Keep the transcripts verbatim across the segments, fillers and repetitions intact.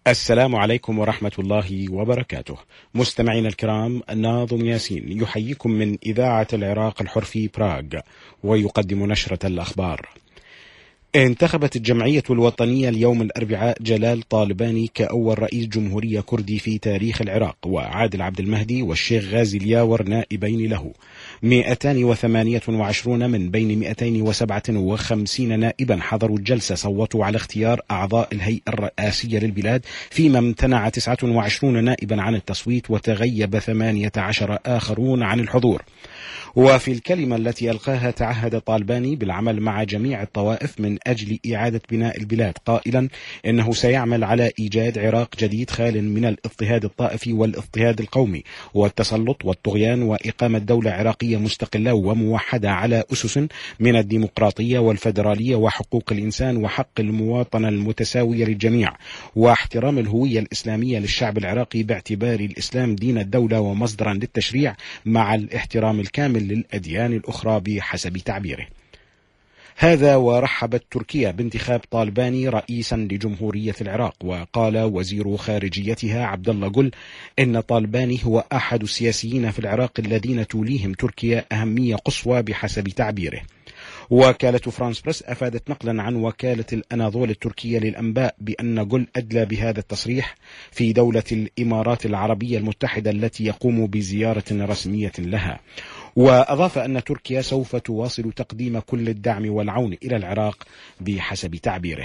السلام عليكم ورحمة الله وبركاته. مستمعين الكرام، ناظم ياسين يحييكم من إذاعة العراق الحر في براغ، ويقدم نشرة الأخبار. انتخبت الجمعية الوطنية اليوم الأربعاء جلال طالباني كأول رئيس جمهورية كردي في تاريخ العراق، وعادل عبد المهدي والشيخ غازي الياور نائبين له. مئتين وثمانية وعشرين من بين مئتين وسبعة وخمسين نائبا حضروا الجلسة صوتوا على اختيار أعضاء الهيئة الرئاسية للبلاد، فيما امتنع تسعة وعشرين نائبا عن التصويت وتغيب ثمانية عشر آخرون عن الحضور. وفي الكلمة التي ألقاها تعهد طالباني بالعمل مع جميع الطوائف من أجل إعادة بناء البلاد، قائلا إنه سيعمل على إيجاد عراق جديد خال من الاضطهاد الطائفي والاضطهاد القومي والتسلط والطغيان، وإقامة دولة عراقية مستقلة وموحدة على أسس من الديمقراطية والفدرالية وحقوق الإنسان وحق المواطنة المتساوية للجميع، واحترام الهوية الإسلامية للشعب العراقي باعتبار الإسلام دين الدولة ومصدرا للتشريع، مع الاحترام الكامل للأديان الأخرى بحسب تعبيره. هذا ورحبت تركيا بانتخاب طالباني رئيسا لجمهورية العراق، وقال وزير خارجيتها عبد الله جل إن طالباني هو أحد السياسيين في العراق الذين توليهم تركيا أهمية قصوى بحسب تعبيره. وكالة فرانس بريس أفادت نقلا عن وكالة الأناضول التركية للأنباء بأن جل أدلى بهذا التصريح في دولة الإمارات العربية المتحدة التي يقوم بزيارة رسمية لها. وأضاف أن تركيا سوف تواصل تقديم كل الدعم والعون إلى العراق بحسب تعبيره.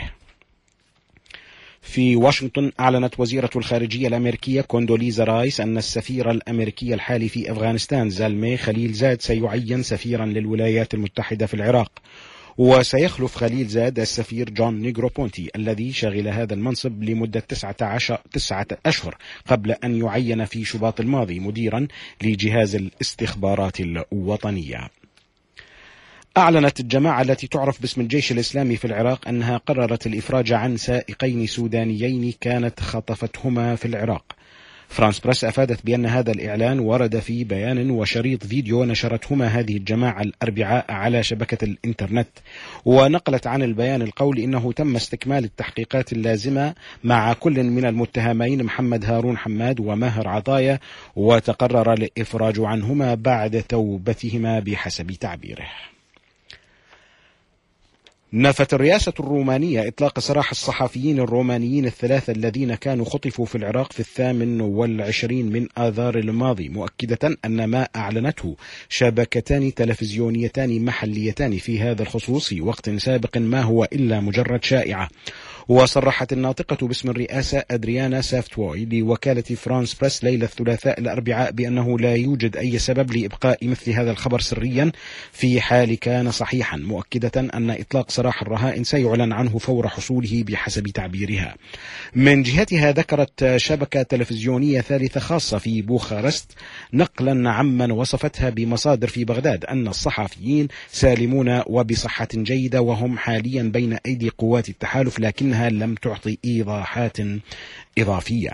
في واشنطن أعلنت وزيرة الخارجية الأمريكية كوندوليزا رايس أن السفير الأمريكي الحالي في أفغانستان زلمي خليل زاد سيعين سفيرا للولايات المتحدة في العراق، وسيخلف خليل زاد السفير جون نيغروبونتي الذي شغل هذا المنصب لمدة تسعة عشر تسعة أشهر قبل أن يعين في شباط الماضي مديرا لجهاز الاستخبارات الوطنية. أعلنت الجماعة التي تعرف باسم الجيش الإسلامي في العراق أنها قررت الإفراج عن سائقين سودانيين كانت خطفتهما في العراق. فرانس بريس أفادت بأن هذا الإعلان ورد في بيان وشريط فيديو نشرتهما هذه الجماعة الأربعاء على شبكة الإنترنت، ونقلت عن البيان القول إنه تم استكمال التحقيقات اللازمة مع كل من المتهمين محمد هارون حماد وماهر عطايا، وتقرر الإفراج عنهما بعد توبتهما بحسب تعبيره. نفت الرئاسة الرومانية إطلاق سراح الصحفيين الرومانيين الثلاثة الذين كانوا خطفوا في العراق في الثامن والعشرين من آذار الماضي، مؤكدة أن ما أعلنته شبكتان تلفزيونيتان محليتان في هذا الخصوص في وقت سابق ما هو إلا مجرد شائعة. وصرحت الناطقة باسم الرئاسة أدريانا سافتوي لوكالة فرانس بريس ليلة الثلاثاء الأربعاء بأنه لا يوجد أي سبب لإبقاء مثل هذا الخبر سريا في حال كان صحيحا، مؤكدة أن إطلاق سراح الرهائن سيعلن عنه فور حصوله بحسب تعبيرها. من جهتها ذكرت شبكة تلفزيونية ثالثة خاصة في بوخارست نقلا عمن وصفتها بمصادر في بغداد أن الصحفيين سالمون وبصحة جيدة وهم حاليا بين أيدي قوات التحالف، لكن لم تعطي إيضاحات إضافية.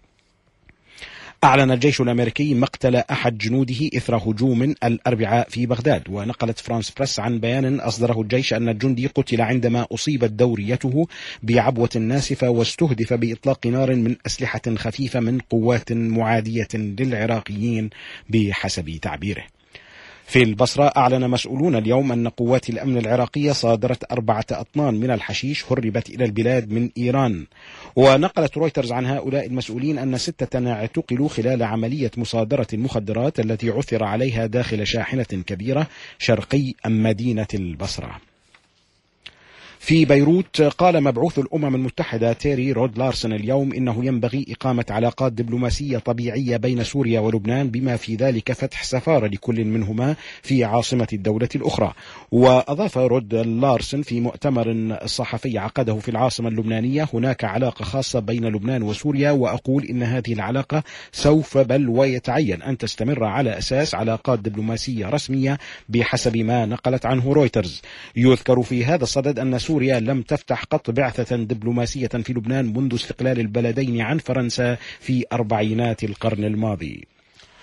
أعلن الجيش الأمريكي مقتل أحد جنوده إثر هجوم الأربعاء في بغداد، ونقلت فرانس بريس عن بيان أصدره الجيش أن الجندي قتل عندما أصيبت دوريته بعبوة ناسفة واستهدف بإطلاق نار من أسلحة خفيفة من قوات معادية للعراقيين بحسب تعبيره. في البصرة أعلن مسؤولون اليوم أن قوات الأمن العراقية صادرت أربعة أطنان من الحشيش هربت إلى البلاد من إيران. ونقلت رويترز عن هؤلاء المسؤولين أن ستة اعتقلوا خلال عملية مصادرة المخدرات التي عثر عليها داخل شاحنة كبيرة شرقي مدينة البصرة. في بيروت قال مبعوث الأمم المتحدة تيري رود لارسن اليوم إنه ينبغي إقامة علاقات دبلوماسية طبيعية بين سوريا ولبنان، بما في ذلك فتح سفارة لكل منهما في عاصمة الدولة الأخرى. وأضاف رود لارسن في مؤتمر صحفي عقده في العاصمة اللبنانية: هناك علاقة خاصة بين لبنان وسوريا، وأقول إن هذه العلاقة سوف بل ويتعين أن تستمر على أساس علاقات دبلوماسية رسمية بحسب ما نقلت عنه رويترز. يذكر في هذا الصدد أن سوريا لم تفتح قط بعثة دبلوماسية في لبنان منذ استقلال البلدين عن فرنسا في أربعينات القرن الماضي.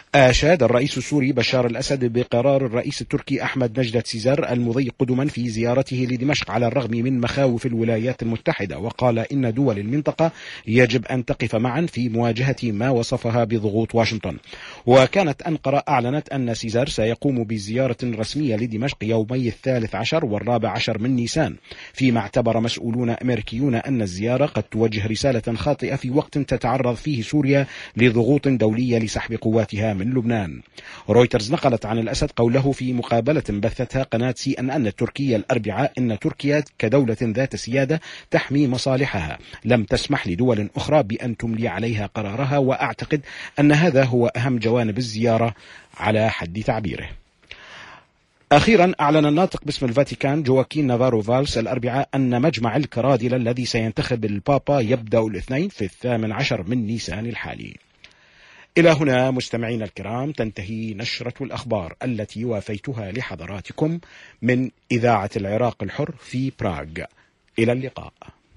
أشاد الرئيس السوري بشار الأسد بقرار الرئيس التركي أحمد نجدة سيزر المضي قدما في زيارته لدمشق على الرغم من مخاوف الولايات المتحدة، وقال إن دول المنطقة يجب أن تقف معا في مواجهة ما وصفها بضغوط واشنطن. وكانت أنقرة أعلنت أن سيزر سيقوم بزيارة رسمية لدمشق يومي الثالث عشر والرابع عشر من نيسان، فيما اعتبر مسؤولون أمريكيون أن الزيارة قد توجه رسالة خاطئة في وقت تتعرض فيه سوريا لضغوط دولية لسحب قواتها من لبنان. رويترز نقلت عن الأسد قوله في مقابلة بثتها قناة سي أن أن التركية الأربعاء إن تركيا كدولة ذات سيادة تحمي مصالحها لم تسمح لدول أخرى بأن تملي عليها قرارها، وأعتقد أن هذا هو أهم جوانب الزيارة على حد تعبيره. أخيرا أعلن الناطق باسم الفاتيكان جواكين نافارو فالس الأربعاء أن مجمع الكرادلة الذي سينتخب البابا يبدأ الاثنين في الثامن عشر من نيسان الحالي. إلى هنا مستمعينا الكرام تنتهي نشرة الأخبار التي وافيتها لحضراتكم من إذاعة العراق الحر في براغ. إلى اللقاء.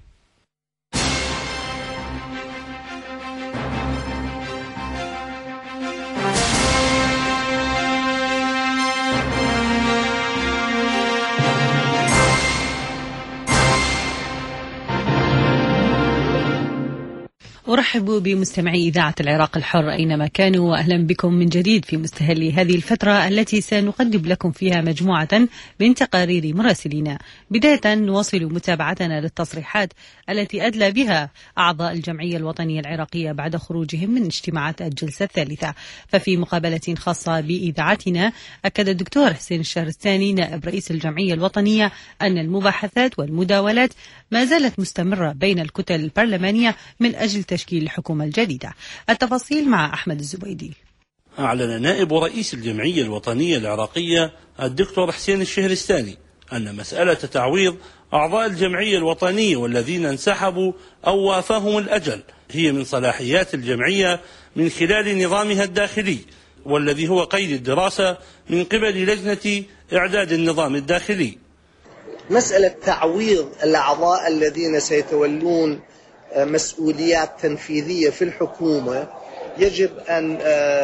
أرحب بمستمعي إذاعة العراق الحر أينما كانوا، وأهلا بكم من جديد في مستهل هذه الفترة التي سنقدم لكم فيها مجموعة من تقارير مراسلين. بداية نواصل متابعتنا للتصريحات التي أدلى بها أعضاء الجمعية الوطنية العراقية بعد خروجهم من اجتماعات الجلسة الثالثة. ففي مقابلة خاصة بإذاعتنا أكد الدكتور حسين الشهرستاني نائب رئيس الجمعية الوطنية أن المباحثات والمداولات ما زالت مستمرة بين الكتل البرلمانية من أجل تشكيل الحكومة الجديدة. التفاصيل مع أحمد الزبيدي. أعلن نائب رئيس الجمعية الوطنية العراقية الدكتور حسين الشهرستاني أن مسألة تعويض أعضاء الجمعية الوطنية والذين انسحبوا أو وافاهم الأجل هي من صلاحيات الجمعية من خلال نظامها الداخلي، والذي هو قيد الدراسة من قبل لجنة إعداد النظام الداخلي. مسألة تعويض الأعضاء الذين سيتولون مسؤوليات تنفيذية في الحكومة يجب أن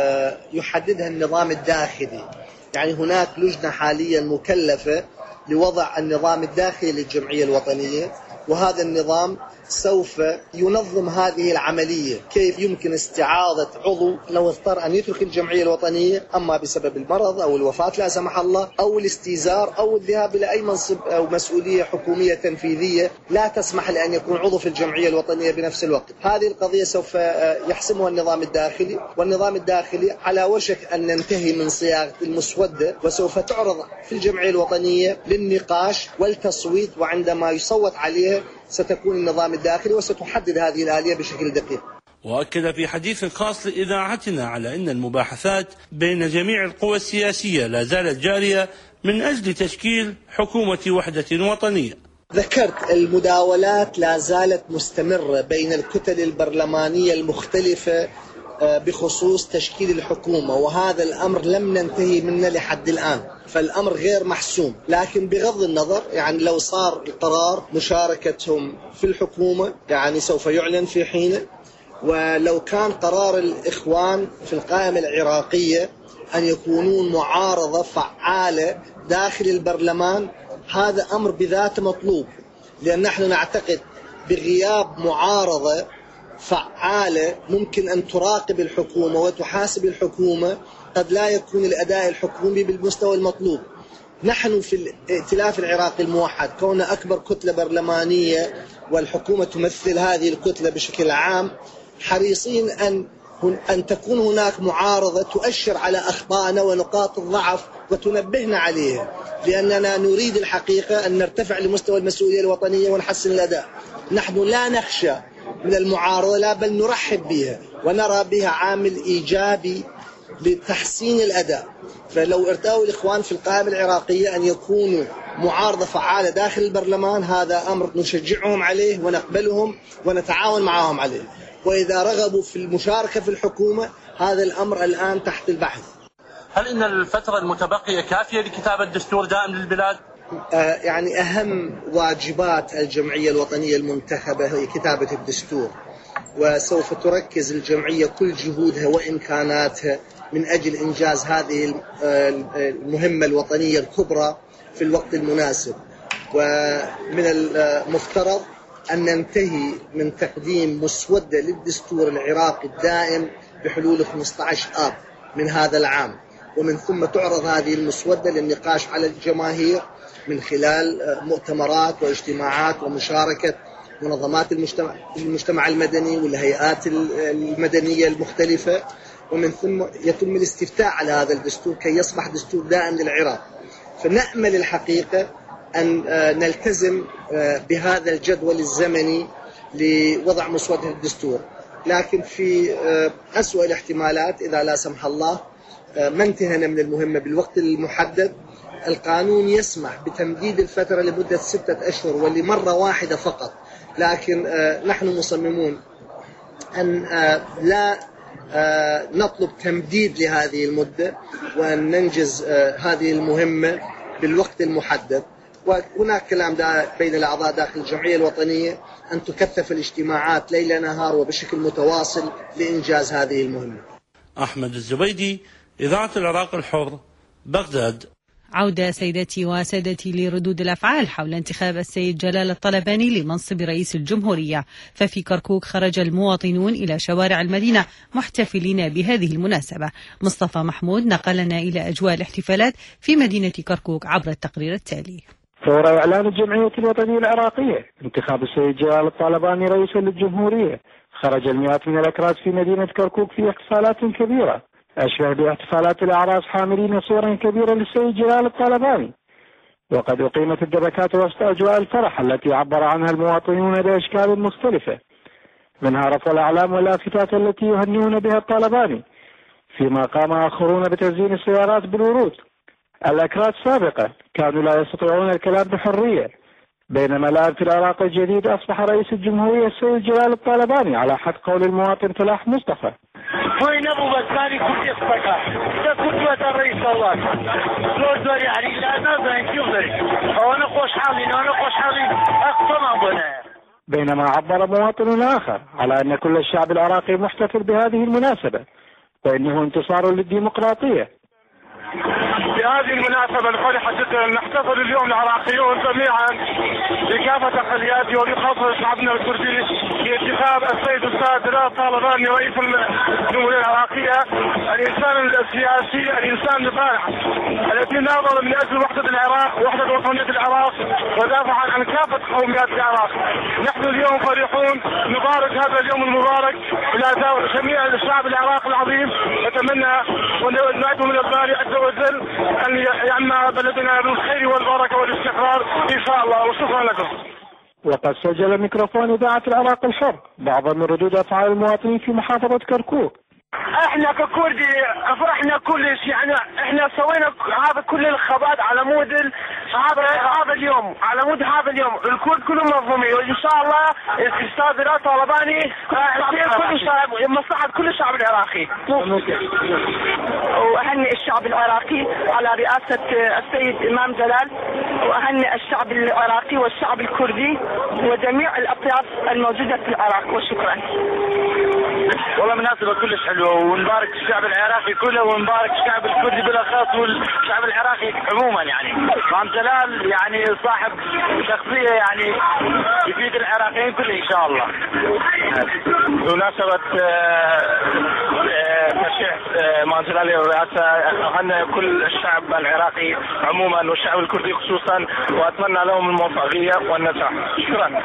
يحددها النظام الداخلي. يعني هناك لجنة حاليا مكلفة لوضع النظام الداخلي للجمعية الوطنية، وهذا النظام سوف ينظم هذه العملية، كيف يمكن استعاضة عضو لو اضطر أن يترك الجمعية الوطنية أما بسبب المرض أو الوفاة لا سمح الله أو الاستيزار أو الذهاب إلى أي منصب أو مسؤولية حكومية تنفيذية لا تسمح لأن يكون عضو في الجمعية الوطنية بنفس الوقت. هذه القضية سوف يحسمها النظام الداخلي، والنظام الداخلي على وشك أن ننتهي من صياغة المسودة، وسوف تعرض في الجمعية الوطنية للنقاش والتصويت، وعندما يصوت عليها ستكون النظام الداخلي وستحدد هذه الآلية بشكل دقيق. وأكد في حديث خاص لإذاعتنا على أن المباحثات بين جميع القوى السياسية لا زالت جارية من أجل تشكيل حكومة وحدة وطنية. ذكرت المداولات لا زالت مستمرة بين الكتل البرلمانية المختلفة بخصوص تشكيل الحكومة، وهذا الأمر لم ننتهي منه لحد الآن، فالأمر غير محسوم. لكن بغض النظر يعني لو صار القرار مشاركتهم في الحكومة يعني سوف يعلن في حينه، ولو كان قرار الإخوان في القائمة العراقية أن يكونون معارضة فعالة داخل البرلمان هذا أمر بذاته مطلوب، لأن نحن نعتقد بغياب معارضة فعالة ممكن أن تراقب الحكومة وتحاسب الحكومة قد لا يكون الأداء الحكومي بالمستوى المطلوب. نحن في الائتلاف العراقي الموحد كوننا أكبر كتلة برلمانية والحكومة تمثل هذه الكتلة بشكل عام حريصين أن أن تكون هناك معارضة تؤشر على أخطائنا ونقاط الضعف وتنبهنا عليها، لأننا نريد الحقيقة أن نرتفع لمستوى المسؤولية الوطنية ونحسن الأداء. نحن لا نخشى من المعارضة، لا بل نرحب بها ونرى بها عامل إيجابي لتحسين الأداء. فلو ارتأوا الإخوان في القائمة العراقية أن يكونوا معارضة فعالة داخل البرلمان هذا أمر نشجعهم عليه ونقبلهم ونتعاون معهم عليه، وإذا رغبوا في المشاركة في الحكومة هذا الأمر الآن تحت البحث. هل إن الفترة المتبقية كافية لكتابة دستور دائم للبلاد؟ آه يعني أهم واجبات الجمعية الوطنية المنتخبة هي كتابة الدستور، وسوف تركز الجمعية كل جهودها وإمكاناتها من أجل إنجاز هذه المهمة الوطنية الكبرى في الوقت المناسب. ومن المفترض أن ننتهي من تقديم مسودة للدستور العراقي الدائم بحلول خمسة عشر آب من هذا العام، ومن ثم تعرض هذه المسودة للنقاش على الجماهير من خلال مؤتمرات واجتماعات ومشاركة منظمات المجتمع, المجتمع المدني والهيئات المدنية المختلفة، ومن ثم يتم الاستفتاء على هذا الدستور كي يصبح دستور دائم للعراق. فنأمل الحقيقة أن نلتزم بهذا الجدول الزمني لوضع مسودة الدستور، لكن في أسوأ الاحتمالات إذا لا سمح الله ما انتهينا من المهمة بالوقت المحدد، القانون يسمح بتمديد الفترة لمدة ستة أشهر ولمرة واحدة فقط، لكن نحن مصممون أن لا نطلب تمديد لهذه المدة وأن ننجز هذه المهمة بالوقت المحدد. وهناك كلام بين الأعضاء داخل الجمعية الوطنية أن تكثف الاجتماعات ليل نهار وبشكل متواصل لإنجاز هذه المهمة. أحمد الزبيدي، إذاعة العراق الحر، بغداد. عودة سيداتي وسادتي لردود الأفعال حول انتخاب السيد جلال الطلباني لمنصب رئيس الجمهورية. ففي كركوك خرج المواطنون إلى شوارع المدينة محتفلين بهذه المناسبة. مصطفى محمود نقلنا إلى أجواء الاحتفالات في مدينة كركوك عبر التقرير التالي. فور إعلان الجمعية الوطنية العراقية انتخاب السيد جلال الطلباني رئيسا للجمهورية، خرج المئات من الأكراد في مدينة كركوك في احتفالات كبيرة أشبه باحتفالات الأعراس حاملين صورا كبيرة للسيد جلال الطلباني. وقد أقيمت الدبكات وسط أجواء الفرح التي عبر عنها المواطنون بأشكال مختلفة، منها رفع الأعلام واللافتات التي يهنئون بها الطلباني، فيما قام آخرون بتزيين السيارات بالورود. الأكراد سابقا كانوا لا يستطيعون الكلام بحرية، بينما الآن في العراق الجديد أصبح رئيس الجمهورية السيد جلال الطلباني على حد قول المواطن فلاح مصطفى. وين ابو بساني كنت يصدقه ده كنت الرئيس الله لو دوري علي لا نظر نشوف انا خوش حالي انا خوش حالي اقتنع بنا. بينما عبر مواطن آخر على أن كل الشعب العراقي محتفل بهذه المناسبة وإنه انتصار للديمقراطية. بهذه المناسبة الفرحة جدا نحتفل اليوم العراقيون جميعا بكافة أقلياته وبخاصة شعبنا الكردي بانتخاب السيد الأستاذ جلال الطلباني رئيس الجمهورية العراقية، الإنسان السياسي، الإنسان البارع الذي ناضل من أجل وحدة العراق ووحدة وطنية العراق ودافع عن كافة قوميات العراق. نحن اليوم فرحون نبارك هذا اليوم المبارك إلى جميع الشعب العراقي العظيم. نتمنى وندعو من الباري عز وجل أن يعم بلدنا بالخير والبركة والاستقرار إن شاء الله، وشكرا لكم. وقد سجل ميكروفون إذاعة العراق الحر بعض من ردود أفعال المواطنين في محافظة كركوك. احنا ككردي فرحنا كلش، يعني احنا سوينا هذا كل الخبات على مود هذا هذا اليوم، على مود هذا اليوم الكرد كلهم منظمين، وان شاء الله الاستاذ جلال الطلباني كل الشعب مصلحه كل الشعب العراقي. واهنئ الشعب العراقي على رئاسه السيد امام جلال، واهنئ الشعب العراقي والشعب الكردي وجميع الاطياف الموجوده في العراق، وشكرا. والله مناسبه كلش حلوه، ونبارك الشعب العراقي كله ونبارك الشعب الكردي بالاخص والشعب العراقي عموما. يعني امام جلال يعني صاحب شخصيه يعني يفيد العراقيين كله ان شاء الله. بمناسبه ترشيح امام جلال للرئاسه اهنئ كل الشعب العراقي عموما والشعب الكردي خصوصا، واتمنى لهم الموفقيه والنجاح. شكرا.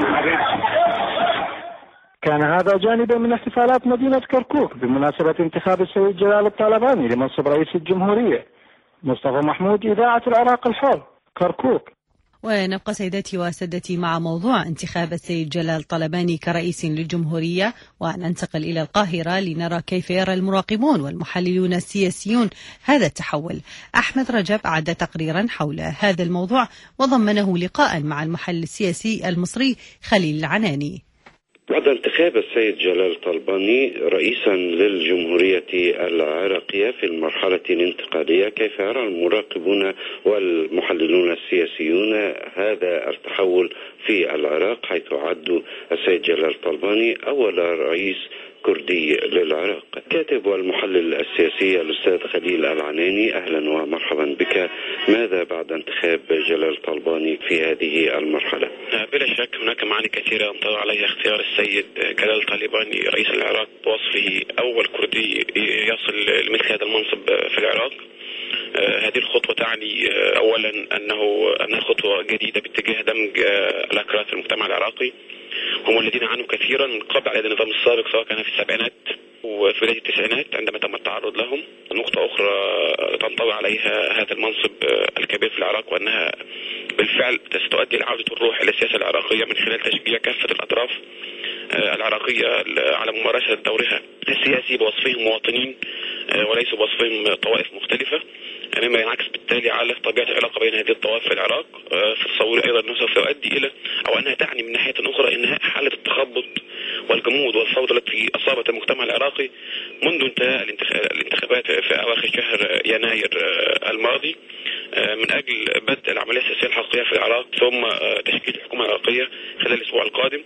كان هذا جانبا من احتفالات مدينة كركوك بمناسبة انتخاب السيد جلال الطلباني لمنصب رئيس الجمهورية. مصطفى محمود، إذاعة العراق الحر، كركوك. ونبقى سيداتي وسادتي مع موضوع انتخاب السيد جلال الطلباني كرئيس للجمهورية، وننتقل إلى القاهرة لنرى كيف يرى المراقبون والمحللون السياسيون هذا التحول. أحمد رجب أعد تقريرا حول هذا الموضوع وضمنه لقاء مع المحلل السياسي المصري خليل العناني. بعد انتخاب السيد جلال الطلباني رئيسا للجمهورية العراقية في المرحلة الانتقالية، كيف يرى المراقبون والمحللون السياسيون هذا التحول في العراق، حيث عدوا السيد جلال الطلباني أول رئيس الكردي للعراق. كاتب والمحلل السياسي الأستاذ خليل العناني، أهلا ومرحبا بك. ماذا بعد انتخاب جلال طلباني في هذه المرحلة؟ بلا شك هناك معاني كثيرة ينطوي عليها اختيار السيد جلال طلباني رئيس العراق بوصفه أول كردي يصل لمثل هذا المنصب في العراق. هذه الخطوة تعني أولا أنه أنها خطوة جديدة باتجاه دمج الأكراد في المجتمع العراقي، هم الذين عانوا كثيرا قبل على النظام السابق سواء كان في السبعينات وفي بداية التسعينات عندما تم التعرض لهم. نقطة أخرى تنطوي عليها هذا المنصب الكبير في العراق وأنها بالفعل ستؤدي لعودة الروح إلى السياسة العراقية من خلال تشجيع كافة الأطراف العراقية على ممارسة دورها السياسي بوصفهم مواطنين وليسوا بوصفهم طوائف مختلفة، مما ينعكس بالتالي على طبيعة العلاقة بين هذه الطوائف في العراق. في تصوري أيضا أنه سوف يؤدي إلى أو أنها تعني من ناحية أخرى إنهاء حالة التخبط والجمود والفوضى التي أصابت المجتمع العراقي منذ انتهاء الانتخابات في أواخر شهر يناير الماضي من أجل بدء العملية السياسية الحقيقية في العراق ثم تشكيل الحكومة العراقية خلال الأسبوع القادم،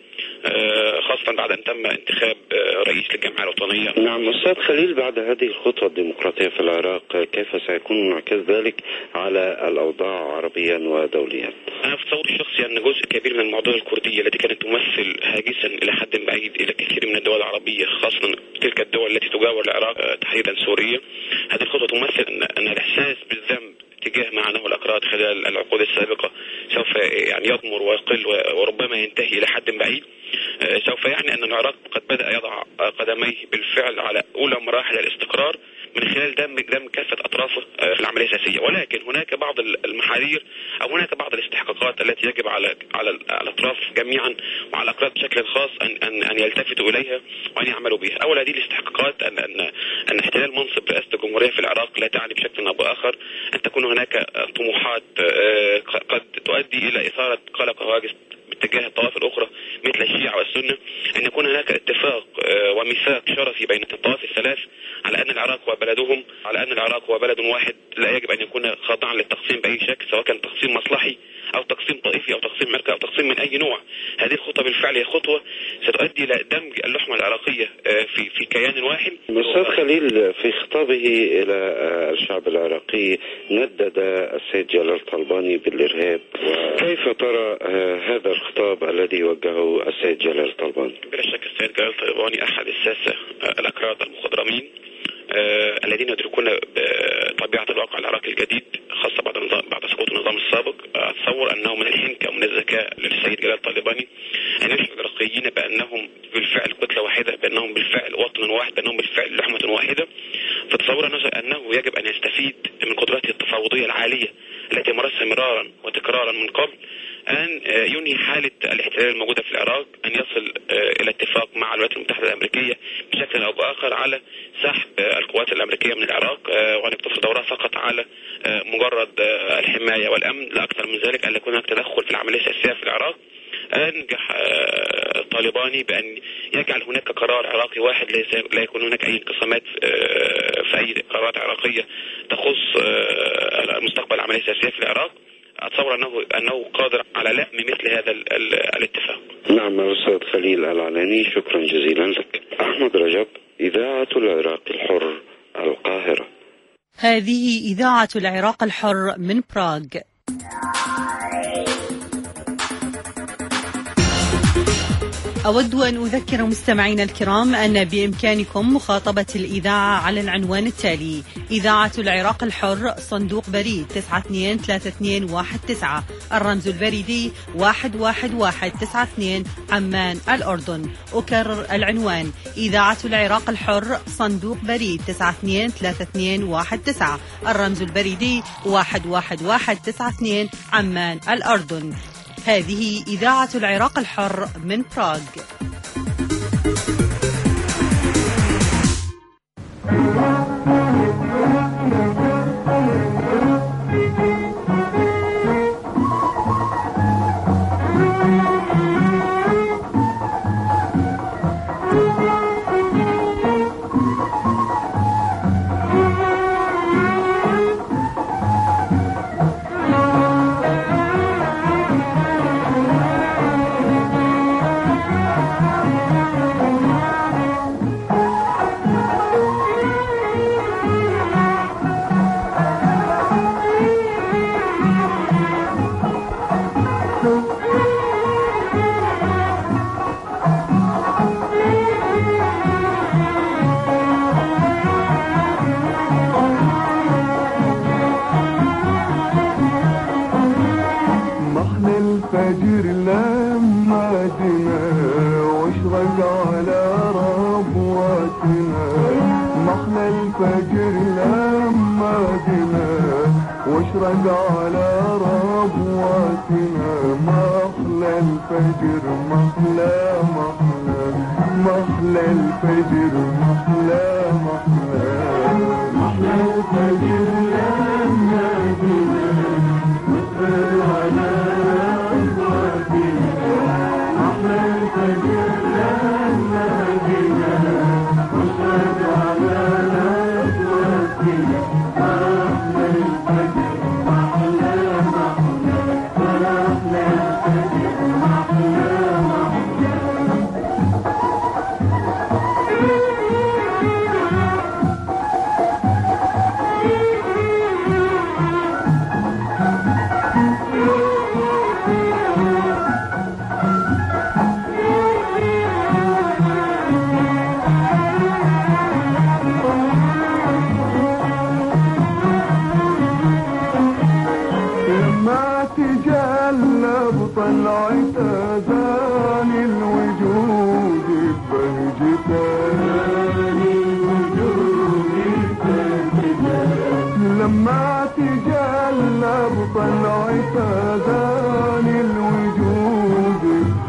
خاصة بعد أن تم انتخاب رئيس للجمعية الوطنية. نعم أستاذ خليل، بعد هذه الخطوة الديمقراطية في العراق كيف سيكون انعكاس ذلك على الأوضاع عربيا ودوليا؟ أنا في تصوري الشخصي أن جزء كبير من المعضلة الكردية التي كانت تمثل هاجسا إلى حد بعيد إلى كثير من الدول العربية خاصة تلك الدول التي تجاور العراق تحديدا سوريا، هذه الخطوة تمثل أن, أن الإحساس بالذنب تجاه ما عناه الأكراد خلال العقود السابقة سوف يعني يضمر ويقل وربما ينتهي إلى حد بعيد. سوف يعني أن العراق قد بدأ يضع قدميه بالفعل على أولى مراحل الاستقرار من خلال دمج دمج كافة أطرافه في العملية السياسية، ولكن هناك بعض المحاذير أو هناك بعض الاستحقاقات التي يجب على على الأطراف جميعا وعلى الأكراد بشكل خاص أن أن أن يلتفتوا إليها وأن يعملوا بها. أول هذه الاستحقاقات أن أن أن احتلال منصب رئاسة الجمهورية في العراق لا تعني بشكل أو بآخر أن تكون هناك طموحات قد تؤدي إلى إثارة قلق وهاجس باتجاه الطوائف الأخرى مثل الشيعة والسنة، أن يكون هناك اتفاق وميثاق شرفي بين الطوائف الثلاث على أن العراق هو بلدهم، على أن العراق هو بلد واحد لا يجب أن يكون خاضعا للتقسيم بأي شكل سواء كان تقسيم مصلحي أو تقسيم طائفي أو تقسيم عرقي أو تقسيم من أي نوع. هذه الخطوة بالفعل هي خطوة ستؤدي إلى دمج اللحمة العراقية في في كيان واحد. أستاذ خليل، في خطابه إلى الشعب العراقي ندد السيد جلال طلباني بالإرهاب، وكيف ترى هذا الخطاب الذي وجهه السيد جلال طلباني؟ بلا شك السيد جلال طلباني أحد الساسة الأكراد المخضرمين آه الذين يدركون بطبيعة الواقع العراقي الجديد خاصة بعد النظام بعد سقوط النظام السابق. أتصور أنه من الحنكة ومن الذكاء للسيد جلال طلباني أن يشعر العراقيين بأنهم بالفعل كتلة واحدة، بأنهم بالفعل وطن واحد، بأنهم بالفعل لحمة واحدة. فتصور أنه يجب أن يستفيد من قدراته التفاوضية العالية التي مارسها مرارا وتكرارا من قبل أن ينهي حالة الاحتلال الموجودة في العراق، أن يصل إلى اتفاق مع الولايات المتحدة الأمريكية بشكل أو بآخر على سحب القوات الأمريكية من العراق وأن يقتصر دورها فقط على مجرد الحماية والأمن لا أكثر من ذلك، أن يكون هناك تدخل في العملية السياسية في العراق. أنجح طالباني بأن يجعل هناك قرار عراقي واحد لا يكون هناك أي انقسامات في أي قرارات عراقية تخص مستقبل العملية السياسية في العراق. أتصور أنه أنه قادر على لأم مثل هذا الاتفاق. نعم أستاذ خليل العناني، شكرا جزيلا لك. أحمد رجب، إذاعة العراق الحر، القاهرة. هذه إذاعة العراق الحر من براغ. أود أن أذكر مستمعينا الكرام أن بإمكانكم مخاطبة الإذاعة على العنوان التالي: إذاعة العراق الحر، صندوق بريد تسعة اثنين ثلاثة اثنين واحد تسعة، الرمز البريدي واحد واحد واحد تسعة اثنين، عمان الأردن. أكرر العنوان: إذاعة العراق الحر، صندوق بريد تسعة اثنين ثلاثة اثنين واحد تسعة، الرمز البريدي واحد واحد واحد تسعة اثنين، عمان الأردن. هذه إذاعة العراق الحر من براغ. ربواتنا، محلى الفجر لما جينا واشرق على ربواتنا، محلى الفجر محلى محلى محلى الفجر محلى محلى محلى الفجر لما جينا واشرق على ربواتنا، محلى الفجر لما جينا واشرق على ربواتنا، محلى الفجر محلى محلى محلى الفجر محلى محلى. طلعت أذان الوجود بهجتان الوجود بهجتان، لما تجلب طلعت أذان الوجود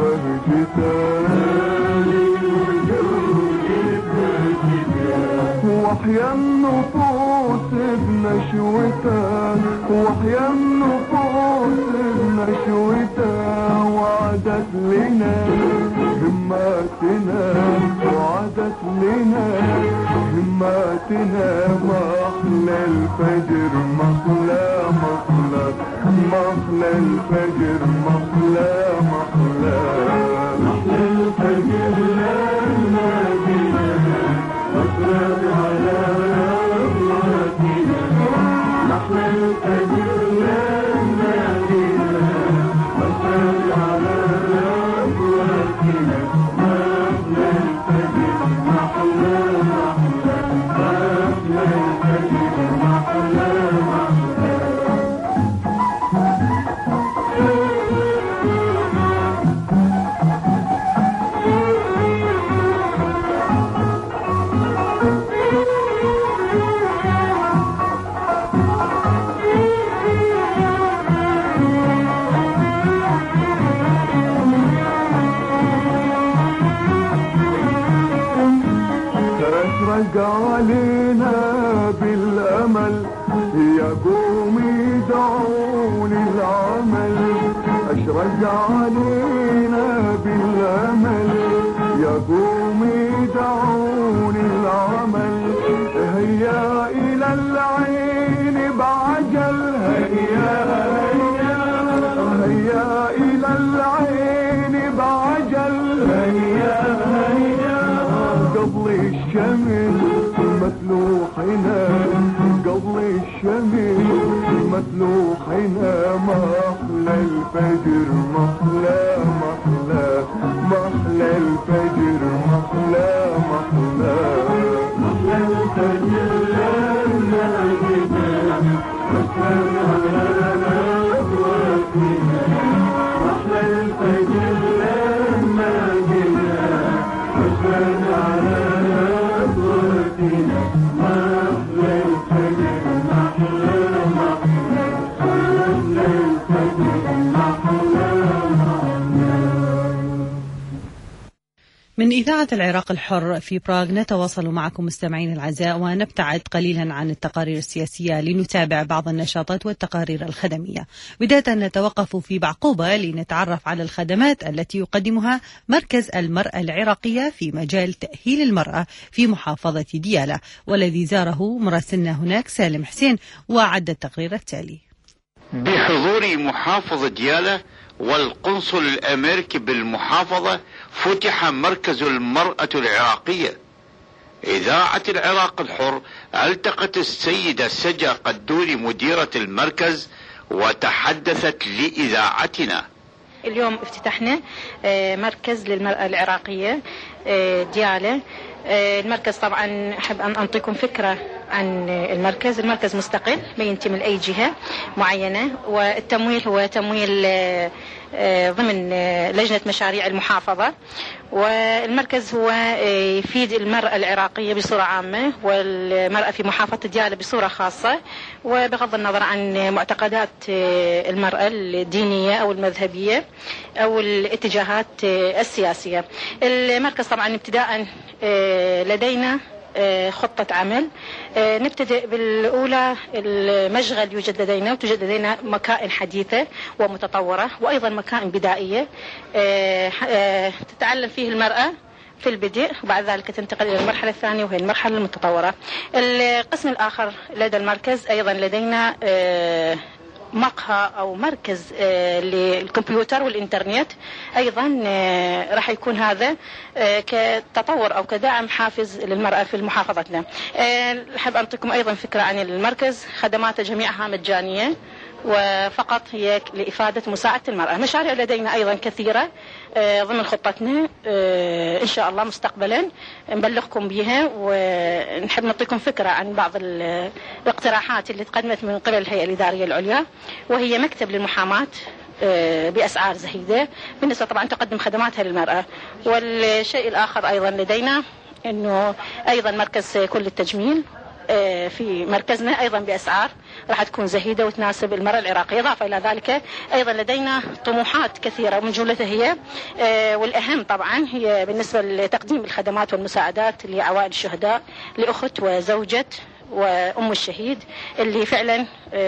بهجتان الوجود بهجتان، وحيا النفوس بنشوتها، وحيا النفوس بنشوتها، وعدت لنا هماتنا، وعدت لنا هماتنا، محلى الفجر محلى محلى محلى الفجر محلى محلى محلى الفجر لما جينا واشرق على ربواتنا، محلى الفجر لما جينا واشرق على ربواتنا، محلى الفجر محلى محلى محلى الفجر محلى محلى. اشرق علينا بالامل، يا قومي دعوني العمل، اشرق علينا بالامل، يا قومي دعوني العمل، هيا الى العين بعجل، هيا هيا هيا الى العين بعجل، هيا هيا قبل الشمس متلوحنا، قبل الشمس متلوحنا، محلى الفجر محلى محلى محلى الفجر محلى محلى محلى الفجر لما جينا واشرق على ربواتنا، محلى الفجر لما جينا واشرق على ربواتنا، محلى الفجر محلى محلى محلى الفجر محلى محلى. من إذاعة العراق الحر في براغ نتواصل معكم مستمعين الأعزاء، ونبتعد قليلا عن التقارير السياسية لنتابع بعض النشاطات والتقارير الخدمية. بداية نتوقف في بعقوبة لنتعرف على الخدمات التي يقدمها مركز المرأة العراقية في مجال تأهيل المرأة في محافظة ديالى، والذي زاره مراسلنا هناك سالم حسين وعد التقرير التالي. بحضور محافظ ديالى والقنصل الأمريكي بالمحافظة فتح مركز المرأة العراقية. إذاعة العراق الحر التقت السيدة سجا قدوري مديرة المركز وتحدثت لإذاعتنا. اليوم افتتحنا مركز للمرأة العراقية ديالى. المركز طبعا أحب أن أنطيكم فكرة عن المركز. المركز مستقل ما ينتمي لأي جهة معينة، والتمويل هو تمويل ضمن لجنة مشاريع المحافظة. والمركز هو يفيد المرأة العراقية بصورة عامة والمرأة في محافظة ديالى بصورة خاصة، وبغض النظر عن معتقدات المرأة الدينية أو المذهبية أو الاتجاهات السياسية. المركز طبعا ابتداء لدينا خطة عمل. نبتدئ بالأولى المشغل يوجد لدينا، وتوجد لدينا مكائن حديثة ومتطورة وأيضا مكائن بدائية تتعلم فيه المرأة في البدء، وبعد ذلك تنتقل إلى المرحلة الثانية وهي المرحلة المتطورة. القسم الآخر لدى المركز أيضا لدينا مقهى أو مركز للكمبيوتر والإنترنت، أيضا راح يكون هذا كتطور أو كدعم حافز للمرأة في محافظتنا. أحب أعطيكم أيضا فكرة عن المركز. خدماته جميعها مجانية وفقط هي لإفادة مساعدة المرأة. مشاريع لدينا أيضا كثيرة ضمن خطتنا إن شاء الله مستقبلا نبلغكم بها، ونحب نعطيكم فكرة عن بعض الاقتراحات اللي تقدمت من قبل الهيئة الإدارية العليا، وهي مكتب للمحاماة بأسعار زهيدة بالنسبة طبعا تقدم خدماتها للمرأة. والشيء الآخر أيضا لدينا أنه أيضا مركز كل التجميل في مركزنا أيضا بأسعار راح تكون زهيدة وتناسب المرأة العراقية. إضافة إلى ذلك أيضا لدينا طموحات كثيرة ومن جملتها هي والأهم طبعا هي بالنسبة لتقديم الخدمات والمساعدات لعوائل الشهداء، لأخت وزوجة وأم الشهيد اللي فعلا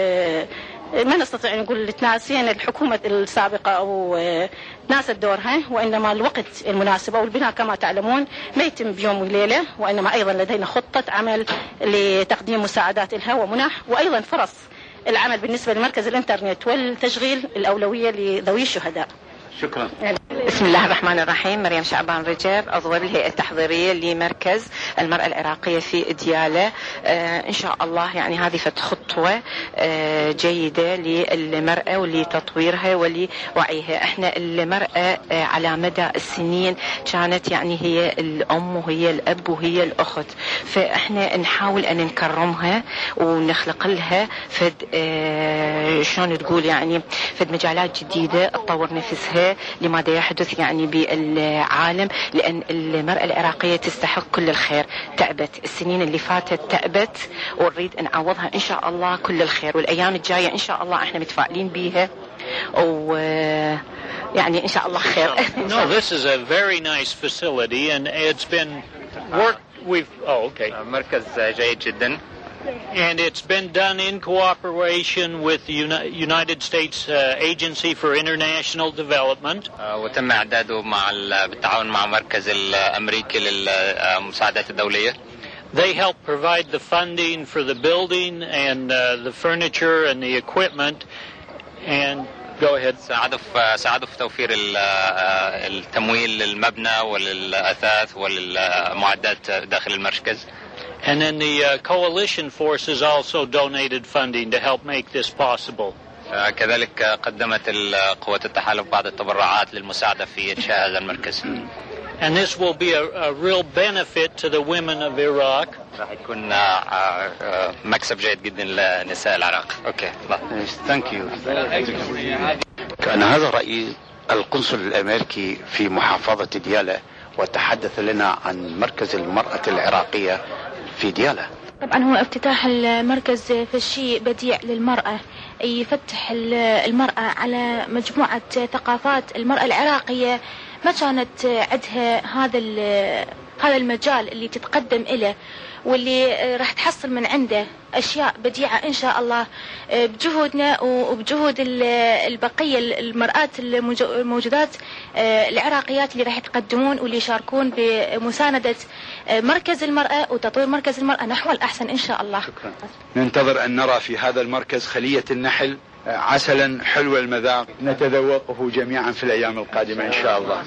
ما نستطيع نقول تناسين الحكومة السابقة أو ناست دورها، وإنما الوقت المناسب أو البناء كما تعلمون ما يتم بيوم وليلة، وإنما أيضا لدينا خطة عمل لتقديم مساعدات لها ومنح وأيضا فرص العمل بالنسبة لمركز الإنترنت والتشغيل الأولوية لذوي الشهداء. شكرا. بسم الله الرحمن الرحيم. مريم شعبان رجب، عضو بالهيئة التحضيرية لمركز المرأة العراقية في ديالى. آه إن شاء الله يعني هذه خطوة آه جيدة للمرأة ولتطويرها ولوعيها. احنا المرأة آه على مدى السنين كانت يعني هي الأم وهي الأب وهي الأخت، فاحنا نحاول أن نكرمها ونخلق لها فد آه شلون تقول يعني فد مجالات جديدة تطور نفسها لما يحدث يعني بالعالم، لأن المرأة العراقية تستحق كل الخير. تعبت السنين اللي فاتت تعبت ونريد نعوضها إن شاء الله كل الخير، والأيام الجاية إن شاء الله احنا متفائلين بيها ويعني إن شاء الله خير. No, this is a very nice facility and it's been work we've oh okay. مركز جيد جدا. And it's been done in cooperation with the United States uh, Agency for International Development. وتم إعداده مع بالتعاون مع مركز الأمريكي للمساعدات الدولية. They help provide the funding for the building and uh, the furniture and the equipment. And go ahead. ساعدوا في ساعدوا في توفير التمويل للمبنى وللأثاث وللمعدات داخل المركز. And then the uh, coalition forces also donated funding to help make this possible. كذلك قدمت قوات التحالف بعض التبرعات للمساعدة في إنشاء هذا المركز. And this will be a, a real benefit to the women of Iraq. راح يكون مكسب جيد جدا لنساء العراق. Okay. Thank you. كان هذا رأي القنصل الأمريكي في محافظة ديالى، وتحدث لنا عن مركز المرأة العراقية في ديالى. طبعا هو افتتاح المركز في شيء بديع للمرأة، يفتح المرأة على مجموعة ثقافات. المرأة العراقية ما كانت عندها هذا هذا المجال اللي تتقدم إليه، واللي راح تحصل من عنده أشياء بديعة إن شاء الله بجهودنا وبجهود البقية المرآت الموجودات العراقيات اللي راح يتقدمون واللي يشاركون بمساندة مركز المرأة وتطوير مركز المرأة نحو الأحسن إن شاء الله. شكرا. ننتظر أن نرى في هذا المركز خلية النحل، عسلا حلو المذاق نتذوقه جميعا في الأيام القادمة إن شاء الله.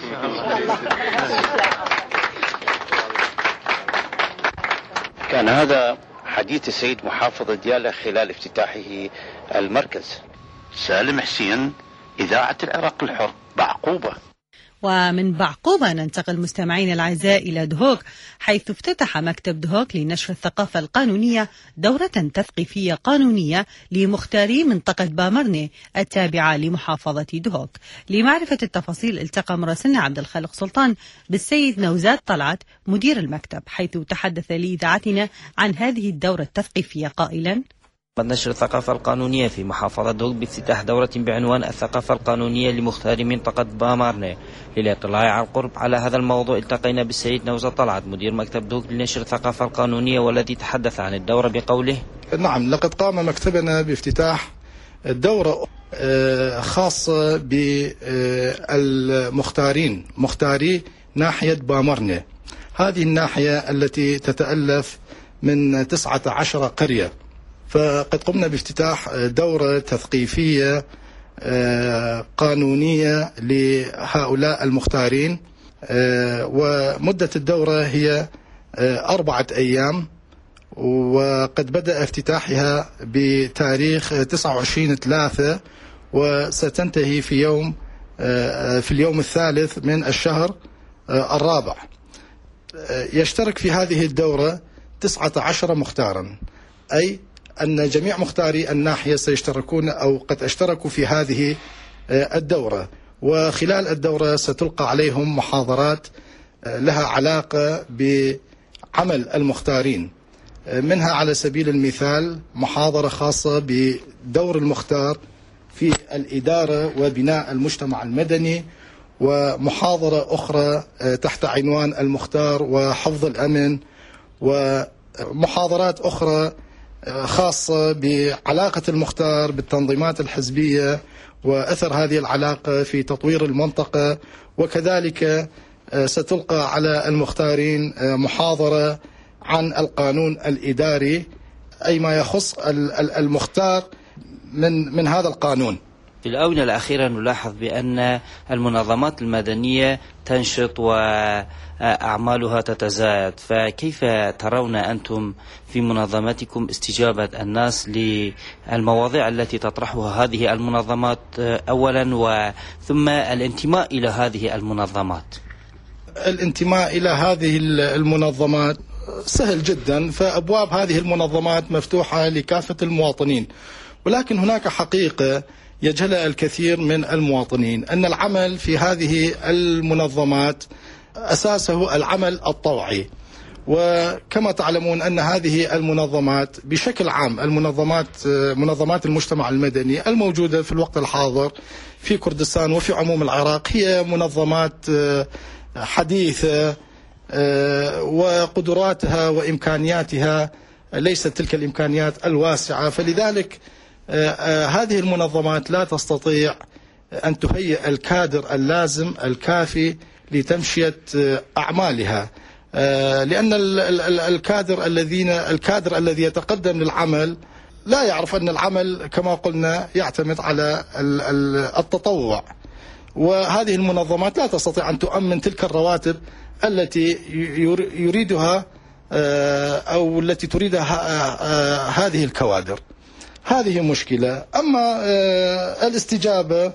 كان هذا حديث السيد محافظ ديالى خلال افتتاحه المركز. سالم حسين، إذاعة العراق الحر، بعقوبة. ومن بعقوبة ننتقل مستمعين الأعزاء إلى دهوك، حيث افتتح مكتب دهوك لنشر الثقافة القانونية دورة تثقيفية قانونية لمختاري منطقة بامرنة التابعة لمحافظة دهوك. لمعرفة التفاصيل التقى مراسلنا عبد الخالق سلطان بالسيد نوزاد طلعت مدير المكتب، حيث تحدث لإذاعتنا عن هذه الدورة التثقيفية قائلا: نشر الثقافة القانونية في محافظة دهوك بافتتاح دورة بعنوان الثقافة القانونية لمختار منطقة بامرنة. للاطلاع عن قرب على هذا الموضوع التقينا بالسيد نوزاد طلعت مدير مكتب دهوك لنشر الثقافة القانونية، والذي تحدث عن الدورة بقوله: نعم، لقد قام مكتبنا بافتتاح دورة خاصة بالمختارين مختاري ناحية بامرنة. هذه الناحية التي تتألف من تسعة عشر قرية، فقد قمنا بافتتاح دورة تثقيفية قانونية لهؤلاء المختارين، ومدة الدورة هي أربعة أيام، وقد بدأ افتتاحها بتاريخ تسعة وعشرين ثلاثة وستنتهي في يوم في اليوم الثالث من الشهر الرابع. يشترك في هذه الدورة تسعة عشر مختارا، أي أن جميع مختاري الناحية سيشتركون أو قد اشتركوا في هذه الدورة، وخلال الدورة ستلقى عليهم محاضرات لها علاقة بعمل المختارين، منها على سبيل المثال محاضرة خاصة بدور المختار في الإدارة وبناء المجتمع المدني، ومحاضرة أخرى تحت عنوان المختار وحفظ الأمن، ومحاضرات أخرى خاصة بعلاقة المختار بالتنظيمات الحزبية وأثر هذه العلاقة في تطوير المنطقة. وكذلك ستلقى على المختارين محاضرة عن القانون الإداري، أي ما يخص المختار من من هذا القانون. في الآونة الأخيرة نلاحظ بأن المنظمات المدنية تنشط وأعمالها تتزايد، فكيف ترون أنتم في منظمتكم استجابة الناس للمواضيع التي تطرحها هذه المنظمات أولا، وثم الانتماء إلى هذه المنظمات؟ الانتماء إلى هذه المنظمات سهل جدا، فأبواب هذه المنظمات مفتوحة لكافة المواطنين، ولكن هناك حقيقة يجهلها الكثير من المواطنين، أن العمل في هذه المنظمات أساسه العمل الطوعي. وكما تعلمون أن هذه المنظمات بشكل عام، المنظمات منظمات المجتمع المدني الموجودة في الوقت الحاضر في كردستان وفي عموم العراق هي منظمات حديثة، وقدراتها وإمكانياتها ليست تلك الإمكانيات الواسعة، فلذلك هذه المنظمات لا تستطيع أن تهيئ الكادر اللازم الكافي لتمشية أعمالها، لأن الكادر الذين الكادر الذي يتقدم للعمل لا يعرف أن العمل كما قلنا يعتمد على التطوع، وهذه المنظمات لا تستطيع أن تؤمن تلك الرواتب التي يريدها أو التي تريدها هذه الكوادر. هذه مشكلة. أما الاستجابة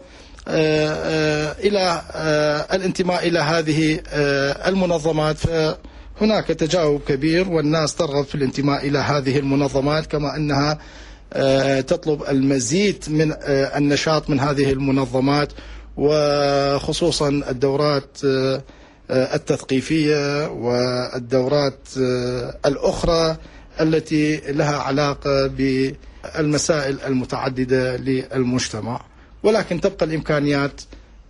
إلى الانتماء إلى هذه المنظمات فهناك تجاوب كبير، والناس ترغب في الانتماء إلى هذه المنظمات، كما أنها تطلب المزيد من النشاط من هذه المنظمات، وخصوصا الدورات التثقيفية والدورات الأخرى التي لها علاقة بالمسائل المتعددة للمجتمع. ولكن تبقى الإمكانيات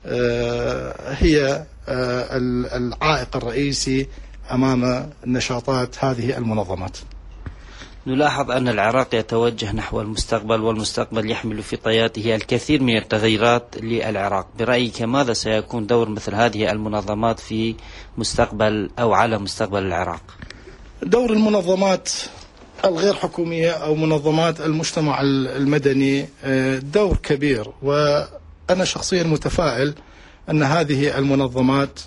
هي العائق الرئيسي أمام نشاطات هذه المنظمات. نلاحظ أن العراق يتوجه نحو المستقبل، والمستقبل يحمل في طياته الكثير من التغييرات للعراق. برأيك ماذا سيكون دور مثل هذه المنظمات في مستقبل أو على مستقبل العراق؟ دور المنظمات الغير حكومية أو منظمات المجتمع المدني دور كبير، وأنا شخصيا متفائل أن هذه المنظمات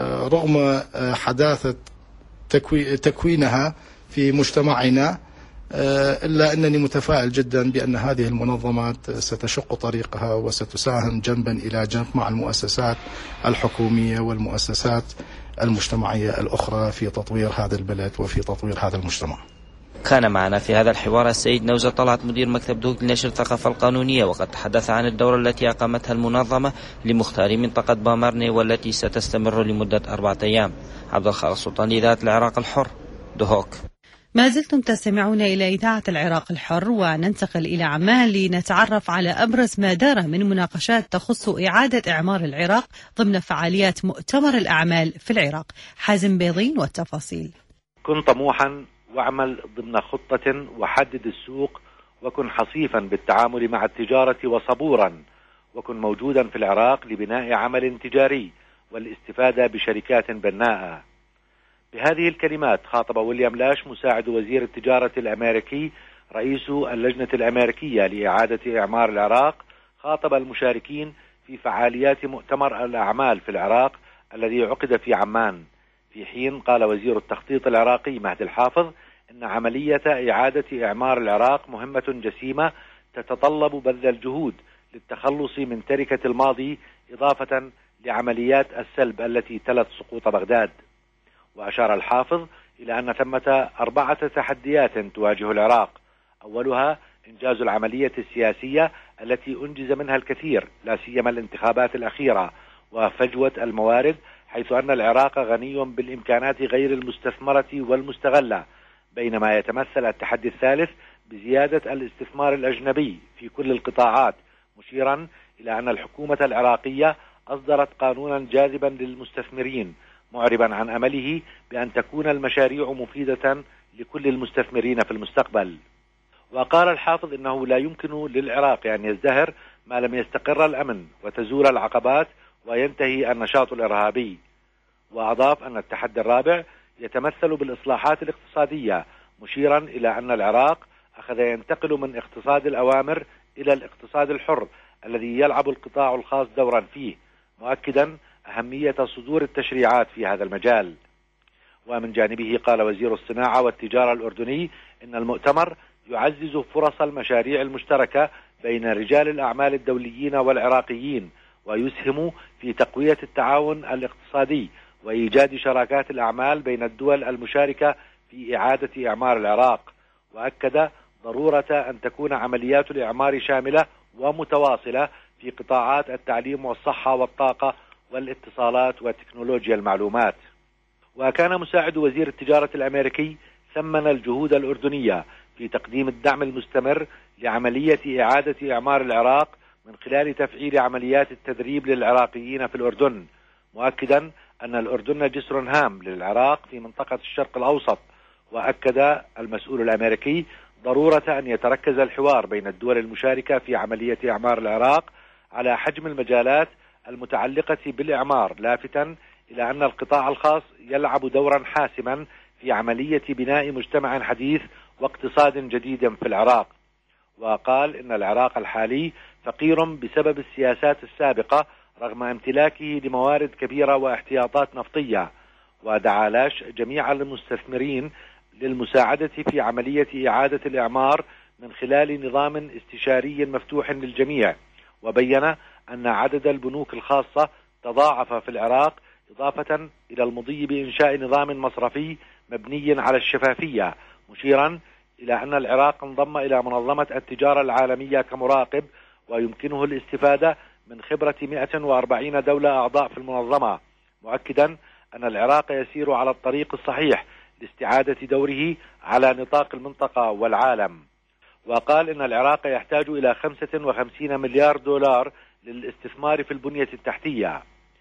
رغم حداثة تكوينها في مجتمعنا إلا أنني متفائل جدا بأن هذه المنظمات ستشق طريقها وستساهم جنبا إلى جنب مع المؤسسات الحكومية والمؤسسات المجتمعية الأخرى في تطوير هذا البلد وفي تطوير هذا المجتمع. كان معنا في هذا الحوار السيد نوزة طلعت مدير مكتب دوق لنشر الثقافة القانونية، وقد تحدث عن الدورة التي أقامتها المنظمة لمختاري منطقة بامارني والتي ستستمر لمدة أربعة أيام. عبد الخالق السلطان لإذاعة العراق الحر، دهوك. ما زلتم تستمعون إلى إذاعة العراق الحر، وننتقل إلى عمان لنتعرف على أبرز ما دار من مناقشات تخص إعادة إعمار العراق ضمن فعاليات مؤتمر الأعمال في العراق. حازم بيضين والتفاصيل. كن طموحا واعمل ضمن خطة وحدد السوق، وكن حصيفا بالتعامل مع التجارة وصبورا، وكن موجودا في العراق لبناء عمل تجاري والاستفادة بشركات بناءة. بهذه الكلمات خاطب ويليام لاش مساعد وزير التجارة الأمريكي رئيس اللجنة الأمريكية لإعادة إعمار العراق خاطب المشاركين في فعاليات مؤتمر الأعمال في العراق الذي عقد في عمان، في حين قال وزير التخطيط العراقي مهدي الحافظ إن عملية إعادة إعمار العراق مهمة جسيمة تتطلب بذل الجهود للتخلص من تركة الماضي إضافة لعمليات السلب التي تلت سقوط بغداد. وأشار الحافظ إلى أن ثمة أربعة تحديات تواجه العراق، أولها إنجاز العملية السياسية التي أنجز منها الكثير لا سيما الانتخابات الأخيرة، وفجوة الموارد حيث أن العراق غني بالإمكانات غير المستثمرة والمستغلة، بينما يتمثل التحدي الثالث بزيادة الاستثمار الأجنبي في كل القطاعات، مشيرا إلى أن الحكومة العراقية أصدرت قانونا جاذبا للمستثمرين معربا عن أمله بأن تكون المشاريع مفيدة لكل المستثمرين في المستقبل. وقال الحافظ إنه لا يمكن للعراق أن يزدهر ما لم يستقر الأمن وتزول العقبات وينتهي النشاط الإرهابي. وأضاف أن التحدي الرابع يتمثل بالإصلاحات الاقتصادية، مشيرا إلى أن العراق أخذ ينتقل من اقتصاد الأوامر إلى الاقتصاد الحر الذي يلعب القطاع الخاص دورا فيه، مؤكدا أهمية صدور التشريعات في هذا المجال. ومن جانبه قال وزير الصناعة والتجارة الأردني إن المؤتمر يعزز فرص المشاريع المشتركة بين رجال الأعمال الدوليين والعراقيين، ويسهم في تقوية التعاون الاقتصادي وإيجاد شراكات الأعمال بين الدول المشاركة في إعادة إعمار العراق. وأكد ضرورة أن تكون عمليات الإعمار شاملة ومتواصلة في قطاعات التعليم والصحة والطاقة والاتصالات وتكنولوجيا المعلومات. وكان مساعد وزير التجارة الأمريكي ثمن الجهود الأردنية في تقديم الدعم المستمر لعملية إعادة إعمار العراق من خلال تفعيل عمليات التدريب للعراقيين في الأردن، مؤكدا أن الأردن جسر هام للعراق في منطقة الشرق الأوسط. وأكد المسؤول الأمريكي ضرورة أن يتركز الحوار بين الدول المشاركة في عملية إعمار العراق على حجم المجالات المتعلقة بالإعمار، لافتا إلى أن القطاع الخاص يلعب دورا حاسما في عملية بناء مجتمع حديث واقتصاد جديد في العراق. وقال إن العراق الحالي فقير بسبب السياسات السابقة رغم امتلاكه لموارد كبيرة واحتياطات نفطية. ودعا لاش جميع المستثمرين للمساعدة في عملية إعادة الإعمار من خلال نظام استشاري مفتوح للجميع، وبين أن عدد البنوك الخاصة تضاعف في العراق، إضافة إلى المضي بإنشاء نظام مصرفي مبني على الشفافية، مشيرا إلى أن العراق انضم إلى منظمة التجارة العالمية كمراقب، ويمكنه الاستفادة من خبرة مئة وأربعين دولة أعضاء في المنظمة، مؤكدا أن العراق يسير على الطريق الصحيح لاستعادة دوره على نطاق المنطقة والعالم. وقال إن العراق يحتاج إلى خمسة وخمسين مليار دولار للاستثمار في البنية التحتية.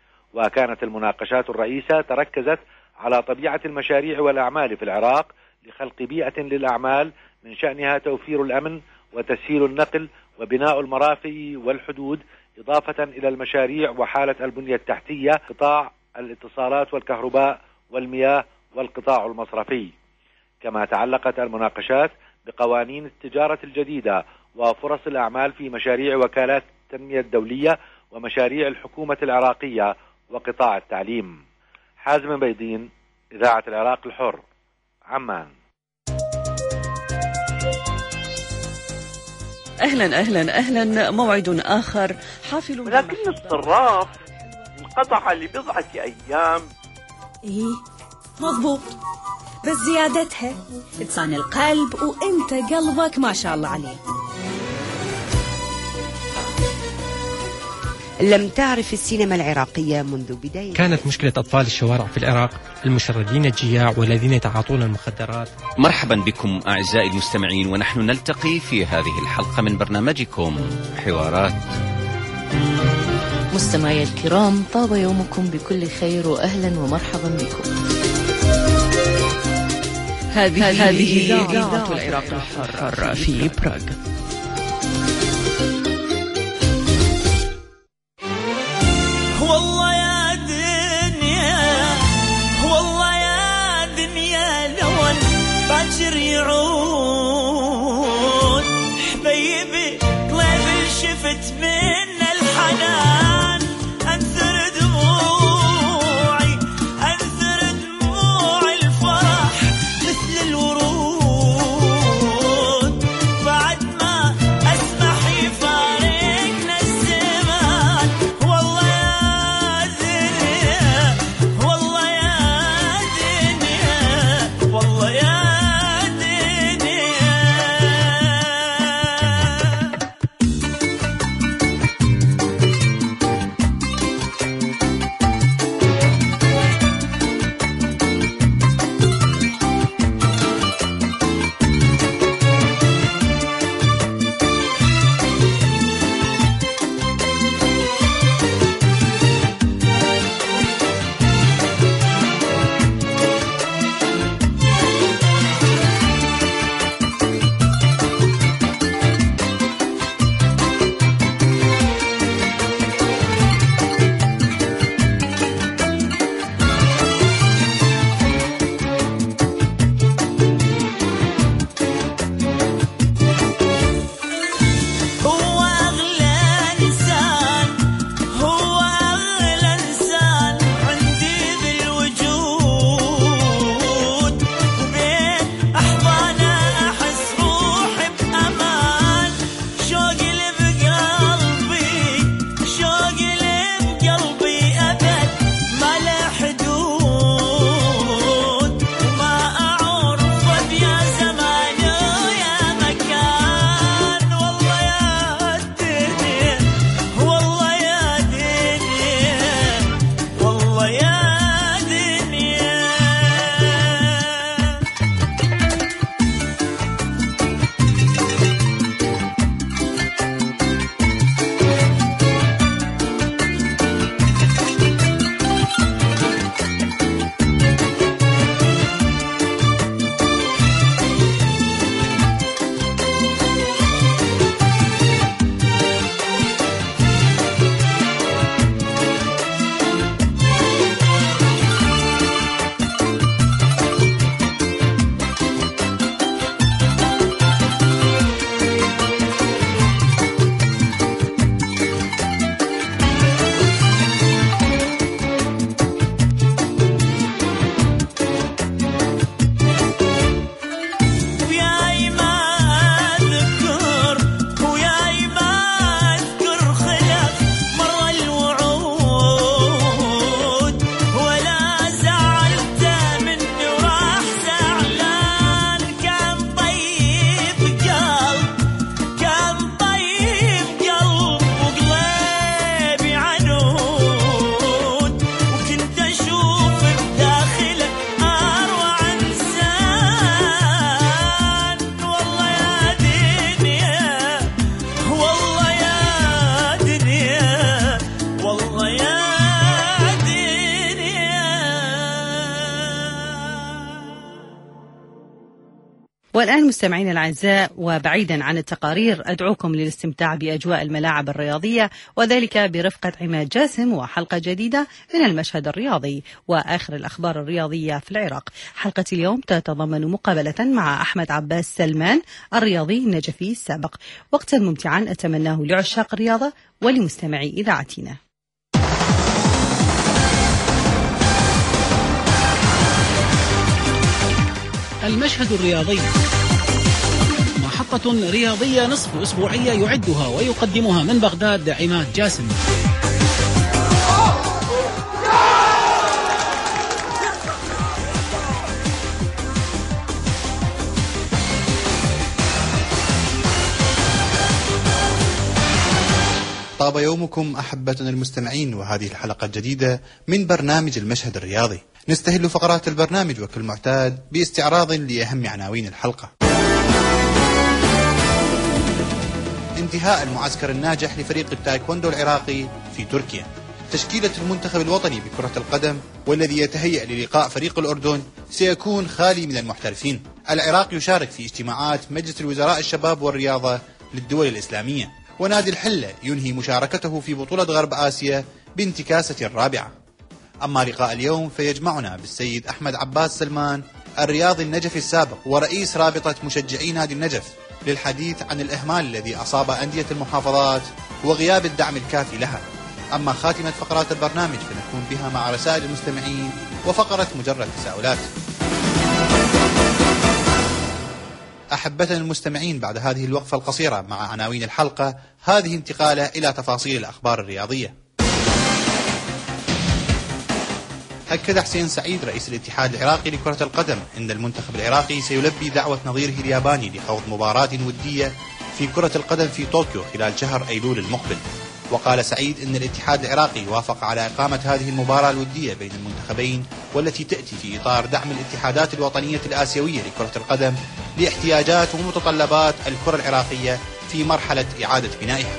وكانت المناقشات الرئيسة تركزت على طبيعة المشاريع والأعمال في العراق لخلق بيئة للأعمال من شأنها توفير الأمن وتسهيل النقل وبناء المرافق والحدود، إضافة إلى المشاريع وحالة البنية التحتية، قطاع الاتصالات والكهرباء والمياه والقطاع المصرفي. كما تعلقت المناقشات بقوانين التجارة الجديدة وفرص الأعمال في مشاريع وكالات التنمية الدولية ومشاريع الحكومة العراقية وقطاع التعليم. حازم بيضين، إذاعة العراق الحر، عمان. أهلا أهلا أهلا. موعد آخر حافل، ولكن الصراف انقطع لبضعة أيام. إيه مضبوط، بس زيادتها تصان القلب وانت قلبك ما شاء الله عليه. لم تعرف السينما العراقية منذ بداية. كانت مشكلة أطفال الشوارع في العراق المشردين الجياع والذين يتعاطون المخدرات. مرحبا بكم أعزائي المستمعين، ونحن نلتقي في هذه الحلقة من برنامجكم حوارات. مستمعي الكرام، طاب يومكم بكل خير وأهلا ومرحبا بكم. هذه هذه إذاعة العراق الحر في براغ. والله يا دنيا، والله يا دنيا لون باكر يعود حبيبي قلبي شفت من الحنان انثر دموعي انثر دموع الفرح مثل الورود بعد ما اسمح يفارقنا الزمان. والله يا دنيا، والله يا دنيا، والله يا دنيا. هو أغلى إنسان، هو أغلى إنسان عندي بالوجود، وبين أحضانه أحس روحي بأمان. شوقي اللي بقلبي، شوقي اللي بقلبي أبد ما له حدود، وما أعرفه يا زمان ويا مكان. والله يا دنيا، والله يا دنيا، والله يا دنيا. وياي ما أذكر، وياي ما أذكر خلف مر الوعود، ولا زعلته مني وراح زعلان. كان طيب قلب، كان طيب قلب وقلبي عنود، وكنت أشوف بداخله أروع إنسان. والله يا دنيا، والله يا دنيا، والله يا دنيا. والآن مستمعينا الأعزاء، وبعيدا عن التقارير أدعوكم للاستمتاع بأجواء الملاعب الرياضية، وذلك برفقة عماد جاسم وحلقة جديدة من المشهد الرياضي وآخر الأخبار الرياضية في العراق. حلقة اليوم تتضمن مقابلة مع أحمد عباس سلمان الرياضي النجفي السابق. وقتا ممتعا أتمناه لعشاق الرياضة ولمستمعي إذاعتنا. المشهد الرياضي، محطة حلقة رياضية نصف أسبوعية يعدها ويقدمها من بغداد عماد جاسم. طاب يومكم أحبتنا المستمعين، وهذه الحلقة الجديدة من برنامج المشهد الرياضي. نستهل فقرات البرنامج وكالمعتاد باستعراض لأهم عناوين الحلقة. انتهاء المعسكر الناجح لفريق التايكوندو العراقي في تركيا. تشكيلة المنتخب الوطني بكرة القدم والذي يتهيأ للقاء فريق الأردن سيكون خالي من المحترفين. العراق يشارك في اجتماعات مجلس الوزراء الشباب والرياضة للدول الإسلامية. ونادي الحلة ينهي مشاركته في بطولة غرب آسيا بانتكاسة رابعة. أما لقاء اليوم فيجمعنا بالسيد أحمد عباس سلمان الرياضي النجفي السابق ورئيس رابطة مشجعي نادي النجف للحديث عن الإهمال الذي أصاب أندية المحافظات وغياب الدعم الكافي لها. أما خاتمة فقرات البرنامج فنكون بها مع رسائل المستمعين وفقرة مجرد تساؤلات. أحبتنا المستمعين، بعد هذه الوقفة القصيرة مع عناوين الحلقة، هذه انتقالة إلى تفاصيل الأخبار الرياضية. أكد حسين سعيد رئيس الاتحاد العراقي لكرة القدم أن المنتخب العراقي سيلبي دعوة نظيره الياباني لخوض مباراة ودية في كرة القدم في طوكيو خلال شهر أيلول المقبل. وقال سعيد أن الاتحاد العراقي وافق على إقامة هذه المباراة الودية بين المنتخبين، والتي تأتي في إطار دعم الاتحادات الوطنية الآسيوية لكرة القدم لاحتياجات ومتطلبات الكرة العراقية في مرحلة إعادة بنائها.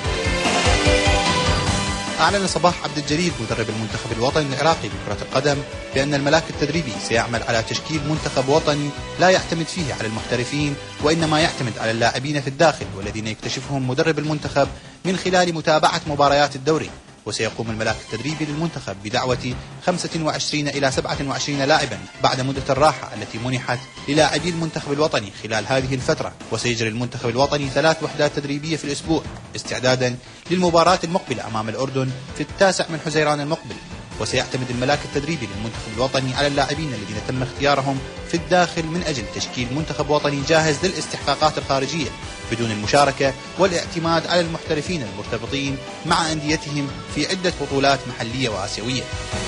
أعلن صباح عبد الجليل مدرب المنتخب الوطني العراقي لكرة القدم بأن الملاك التدريبي سيعمل على تشكيل منتخب وطني لا يعتمد فيه على المحترفين، وإنما يعتمد على اللاعبين في الداخل والذين يكتشفهم مدرب المنتخب من خلال متابعة مباريات الدوري. وسيقوم الملاك التدريبي للمنتخب بدعوة خمسة وعشرين إلى سبعة وعشرين لاعبا بعد مدة الراحة التي منحت للاعبي المنتخب الوطني خلال هذه الفترة. وسيجري المنتخب الوطني ثلاث وحدات تدريبية في الأسبوع استعدادا للمباراة المقبلة أمام الأردن في التاسع من حزيران المقبل. وسيعتمد الملاك التدريبي للمنتخب الوطني على اللاعبين الذين تم اختيارهم في الداخل من أجل تشكيل منتخب وطني جاهز للاستحقاقات الخارجية بدون المشاركة والاعتماد على المحترفين المرتبطين مع أنديتهم في عدة بطولات محلية وآسيوية.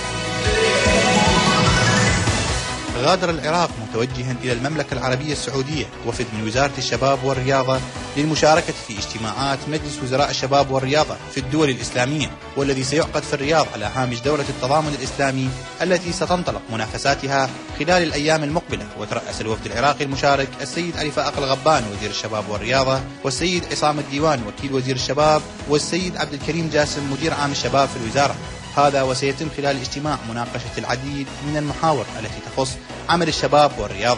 غادر العراق متوجها إلى المملكة العربية السعودية وفد من وزارة الشباب والرياضة للمشاركة في اجتماعات مجلس وزراء الشباب والرياضة في الدول الإسلامية، والذي سيعقد في الرياض على هامش دورة التضامن الإسلامي التي ستنطلق منافساتها خلال الأيام المقبلة. وترأس الوفد العراقي المشارك السيد علي فائق الغبان وزير الشباب والرياضة، والسيد عصام الديوان وكيل وزير الشباب، والسيد عبد الكريم جاسم مدير عام الشباب في الوزارة. هذا وسيتم خلال الاجتماع مناقشة العديد من المحاور التي تخص عمل الشباب والرياضة.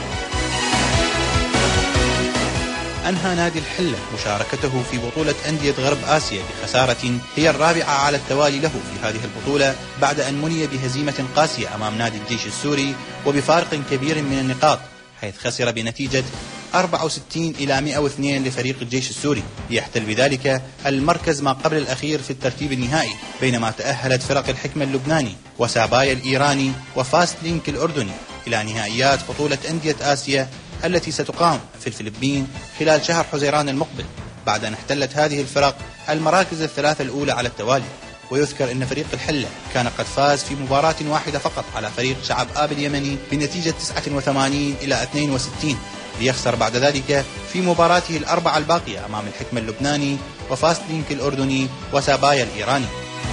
أنهى نادي الحلة مشاركته في بطولة أندية غرب آسيا بخسارة هي الرابعة على التوالي له في هذه البطولة، بعد أن مني بهزيمة قاسية أمام نادي الجيش السوري وبفارق كبير من النقاط، حيث خسر بنتيجة أربعة وستين إلى مئة واثنين لفريق الجيش السوري، ليحتل بذلك المركز ما قبل الأخير في الترتيب النهائي. بينما تأهلت فرق الحكمة اللبناني وسابايا الإيراني وفاست لينك الأردني إلى نهائيات بطولة أندية آسيا التي ستقام في الفلبين خلال شهر حزيران المقبل، بعد أن احتلت هذه الفرق المراكز الثلاثة الأولى على التوالي. ويذكر أن فريق الحلة كان قد فاز في مباراة واحدة فقط على فريق شعب آب اليمني بنتيجة تسعة وثمانين إلى اثنين وستين، ليخسر بعد ذلك في مباراته الأربعة الباقية أمام الحكمة اللبناني وفاست لينك الأردني وسابايا الإيراني.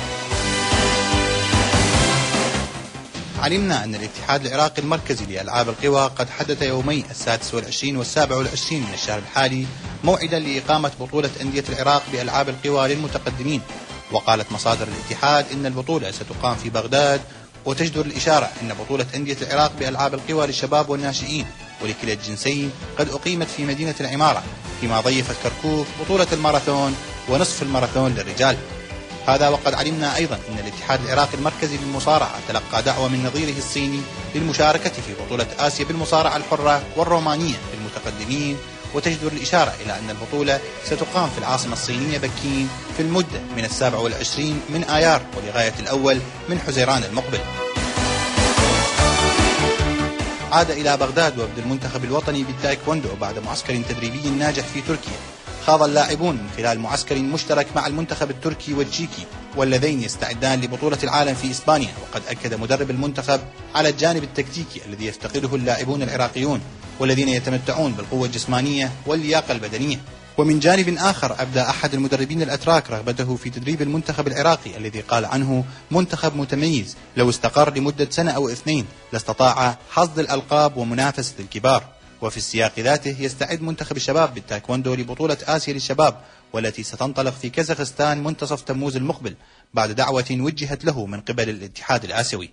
علمنا أن الاتحاد العراقي المركزي لألعاب القوى قد حدد يومي السادس والعشرين والسابع والعشرين من الشهر الحالي موعدا لإقامة بطولة أندية العراق بألعاب القوى للمتقدمين. وقالت مصادر الاتحاد إن البطولة ستقام في بغداد، وتجدر الإشارة أن بطولة أندية العراق بألعاب القوى للشباب والناشئين ولكلا الجنسين قد أقيمت في مدينة العمارة، فيما ضيفت كركوك بطولة الماراثون ونصف الماراثون للرجال. هذا وقد علمنا أيضا أن الاتحاد العراقي المركزي للمصارعة تلقى دعوة من نظيره الصيني للمشاركة في بطولة آسيا بالمصارعة الحرة والرومانية للمتقدمين. وتجدر الإشارة إلى أن البطولة ستقام في العاصمة الصينية بكين في المدة من السابع والعشرين من آيار ولغاية الأول من حزيران المقبل. عاد إلى بغداد وفد المنتخب الوطني بالتايكوندو بعد معسكر تدريبي ناجح في تركيا. خاض اللاعبون من خلال معسكر مشترك مع المنتخب التركي والتشيكي، واللذين يستعدان لبطولة العالم في إسبانيا. وقد أكد مدرب المنتخب على الجانب التكتيكي الذي يفتقده اللاعبون العراقيون والذين يتمتعون بالقوة الجسمانية واللياقة البدنية. ومن جانب آخر أبدى أحد المدربين الأتراك رغبته في تدريب المنتخب العراقي الذي قال عنه منتخب متميز لو استقر لمدة سنة أو اثنين لاستطاع حصد الألقاب ومنافسة الكبار. وفي السياق ذاته يستعد منتخب الشباب بالتايكوندو لبطولة آسيا للشباب والتي ستنطلق في كازاخستان منتصف تموز المقبل بعد دعوة وجهت له من قبل الاتحاد الآسيوي.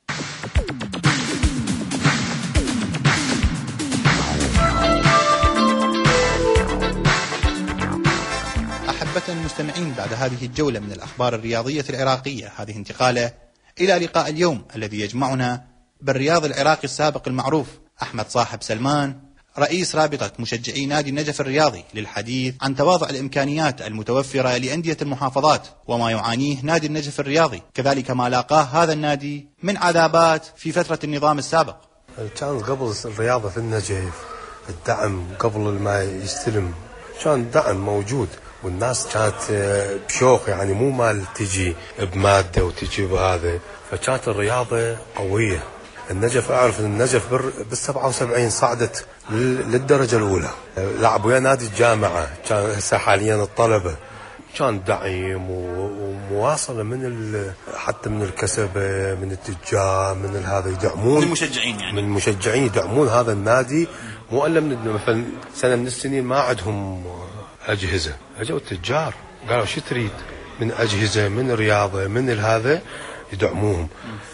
أحبة المستمعين، بعد هذه الجولة من الأخبار الرياضية العراقية، هذه انتقالة إلى لقاء اليوم الذي يجمعنا بالرياض العراقي السابق المعروف أحمد صاحب سلمان، رئيس رابطة مشجعي نادي النجف الرياضي، للحديث عن تواضع الإمكانيات المتوفرة لأندية المحافظات وما يعانيه نادي النجف الرياضي، كذلك ما لاقاه هذا النادي من عذابات في فترة النظام السابق. كان قبل الرياضة في النجف الدعم قبل ما يستلم كان دعم موجود، والناس كانت بشوق، يعني مو مال تجي بمادة وتجي بهذا، فكانت الرياضة قوية. النجف أعرف أن النجف بالسبعة وسبعين صعدت للدرجة الأولى، لعب ويا نادي الجامعة، كان هسه حاليا الطلبة، كان دعيم ومواصلة من حتى من الكسبة، من التجار، من هذا يدعمون، من المشجعين يعني من المشجعين يدعمون هذا النادي. مو إلا من مثلا سنة من السنين ما عندهم أجهزة، أجوا التجار قالوا شو تريد من أجهزة، من رياضة، من هذا، يدعموهم.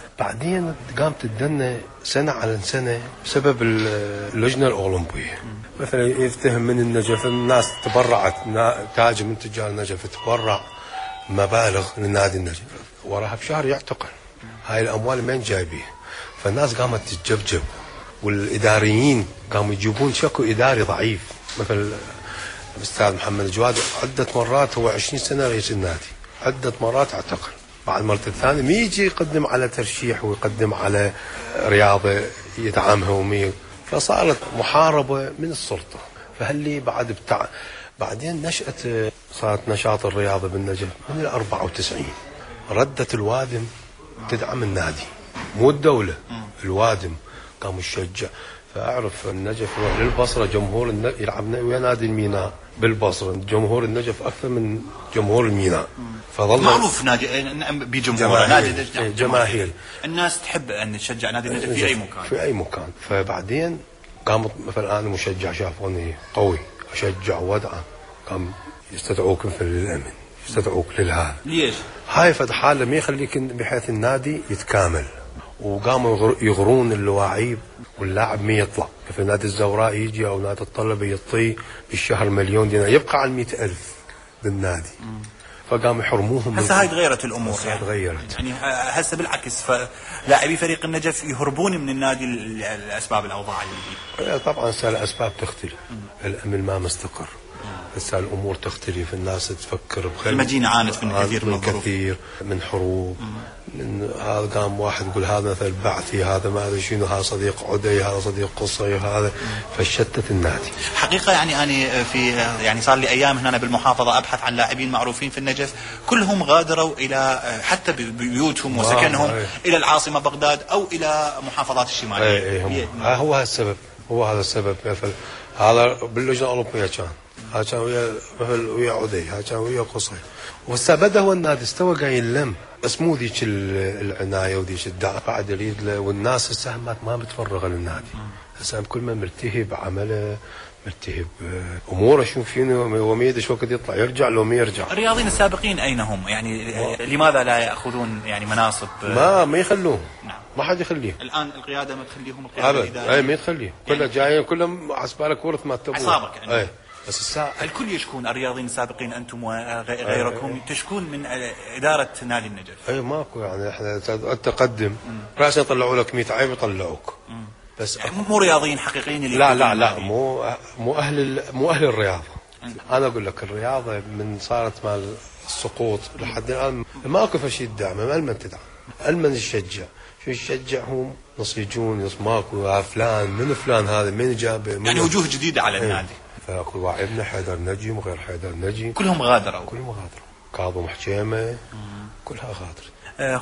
بعدين قامت تدنى سنة على سنة بسبب اللجنة الأولمبية. مثلا يفتهم من النجف، الناس تبرعت، تاج من تجار النجف تبرع مبالغ لنادي النجف، وراها بشهر يعتقل. هاي الأموال من جايبيها؟ فالناس قامت تتجبجب، والإداريين قاموا يجيبون شكو إداري ضعيف. مثل الأستاذ محمد الجواد عدة مرات، هو عشرين سنة رئيس النادي، عدة مرات اعتقل. بعد مرة الثانية مي يجي يقدم على ترشيح ويقدم على رياضة يدعمها ومي، فصارت محاربة من السلطة. فهلي بعد بتاع بعدين نشأت صارت نشاط الرياضة بالنجف من الأربعة وتسعين، ردت الوادم تدعم النادي، مو الدولة، الوادم قاموا يشجع. فأعرف النجف يروح للبصرة، جمهور النجف يلعب ويا نادي الميناء بالبصرة، جمهور النجف أكثر من جمهور الميناء. فظل معروف نادي بجمهور نادي جماهير، الناس تحب أن تشجع نادي النجف في أي مكان في أي مكان. فبعدين قامت مثلا أنا مشجع شافوني قوي أشجع وادعم، قام يستدعوك في الأمن، يستدعوك للهذا. ليش؟ هاي فد حالة ما يخليك بحيث النادي يتكامل، وقاموا يغرون اللواعيب واللاعب ما يطلع. في نادي الزوراء يجي أو نادي الطلبة يعطيه بالشهر مليون دينار، يبقى على المئة ألف بالنادي. فقاموا يحرموهم. هسه هاي تغيرت الأمور، يعني تغيرت يعني هسه بالعكس، فلاعبي فريق النجف يهربون من النادي الأسباب الأوضاع اللي طبعا هسه الأسباب تختلف، الأمن ما مستقر، هسه الأمور تختلف، الناس تفكر بخير. المدينة عانت من كثير من الظروف، كثير من حروب، من هذا قام واحد يقول هذا مثل بعثي، هذا ما ادري شنو، هذا صديق عدي، هذا صديق قصي، هذا فشتت النادي. حقيقة يعني أنا في يعني صار لي أيام هنا بالمحافظة أبحث عن لاعبين معروفين في النجف، كلهم غادروا إلى حتى بيوتهم وسكنهم إلى العاصمة بغداد أو إلى محافظات الشمالية. اي اي هو هذا السبب، هو هذا السبب. مثل هذا باللجنة الأوروبية كان، هذا كان ويا مثل ويا عدي، هذا كان ويا قصي، وهسه بدا هو النادي استوى قاعد يلم، بس مو ذيك العنايه وذيك الدعم بعد يريد، والناس هسه ما بتفرغ للنادي، هسه كل ما مرتهب عمله، مرتهب اموره، شوف شنو وما يدري شو وقت يطلع يرجع لو ما يرجع. الرياضيين السابقين اين هم؟ يعني لماذا لا ياخذون يعني مناصب؟ ما ما يخلوهم، نعم. ما حد يخليهم الان، القياده ما تخليهم، القياده الاداريه اي ما تخليهم، كلها جايين كلهم عسبالك ورث ما تبون عصابك يعني. اي بس الساعة الكل يشكون، الرياضيين السابقين انتم وغيركم تشكون من اداره نادي النجف. اي ماكو يعني احنا تقدم راسا يطلعوا لك مئة عيب يطلعوك، بس يعني مو رياضيين حقيقيين اللي لا لا لا مو مو اهل مو اهل الرياضه. انا اقول لك الرياضه من صارت مال السقوط لحد الان ماكو شيء الدعم، ما المن تدعم، المن يشجع، شو يشجعهم، نص يجون نص ماكو فلان من فلان هذا من جابه، يعني وجوه جديدة على النادي. فاكو واعبنا حيدر نجم وغير حيدر نجم كلهم غادروا كلهم غادروا كاظم حجيمة كلها غادر.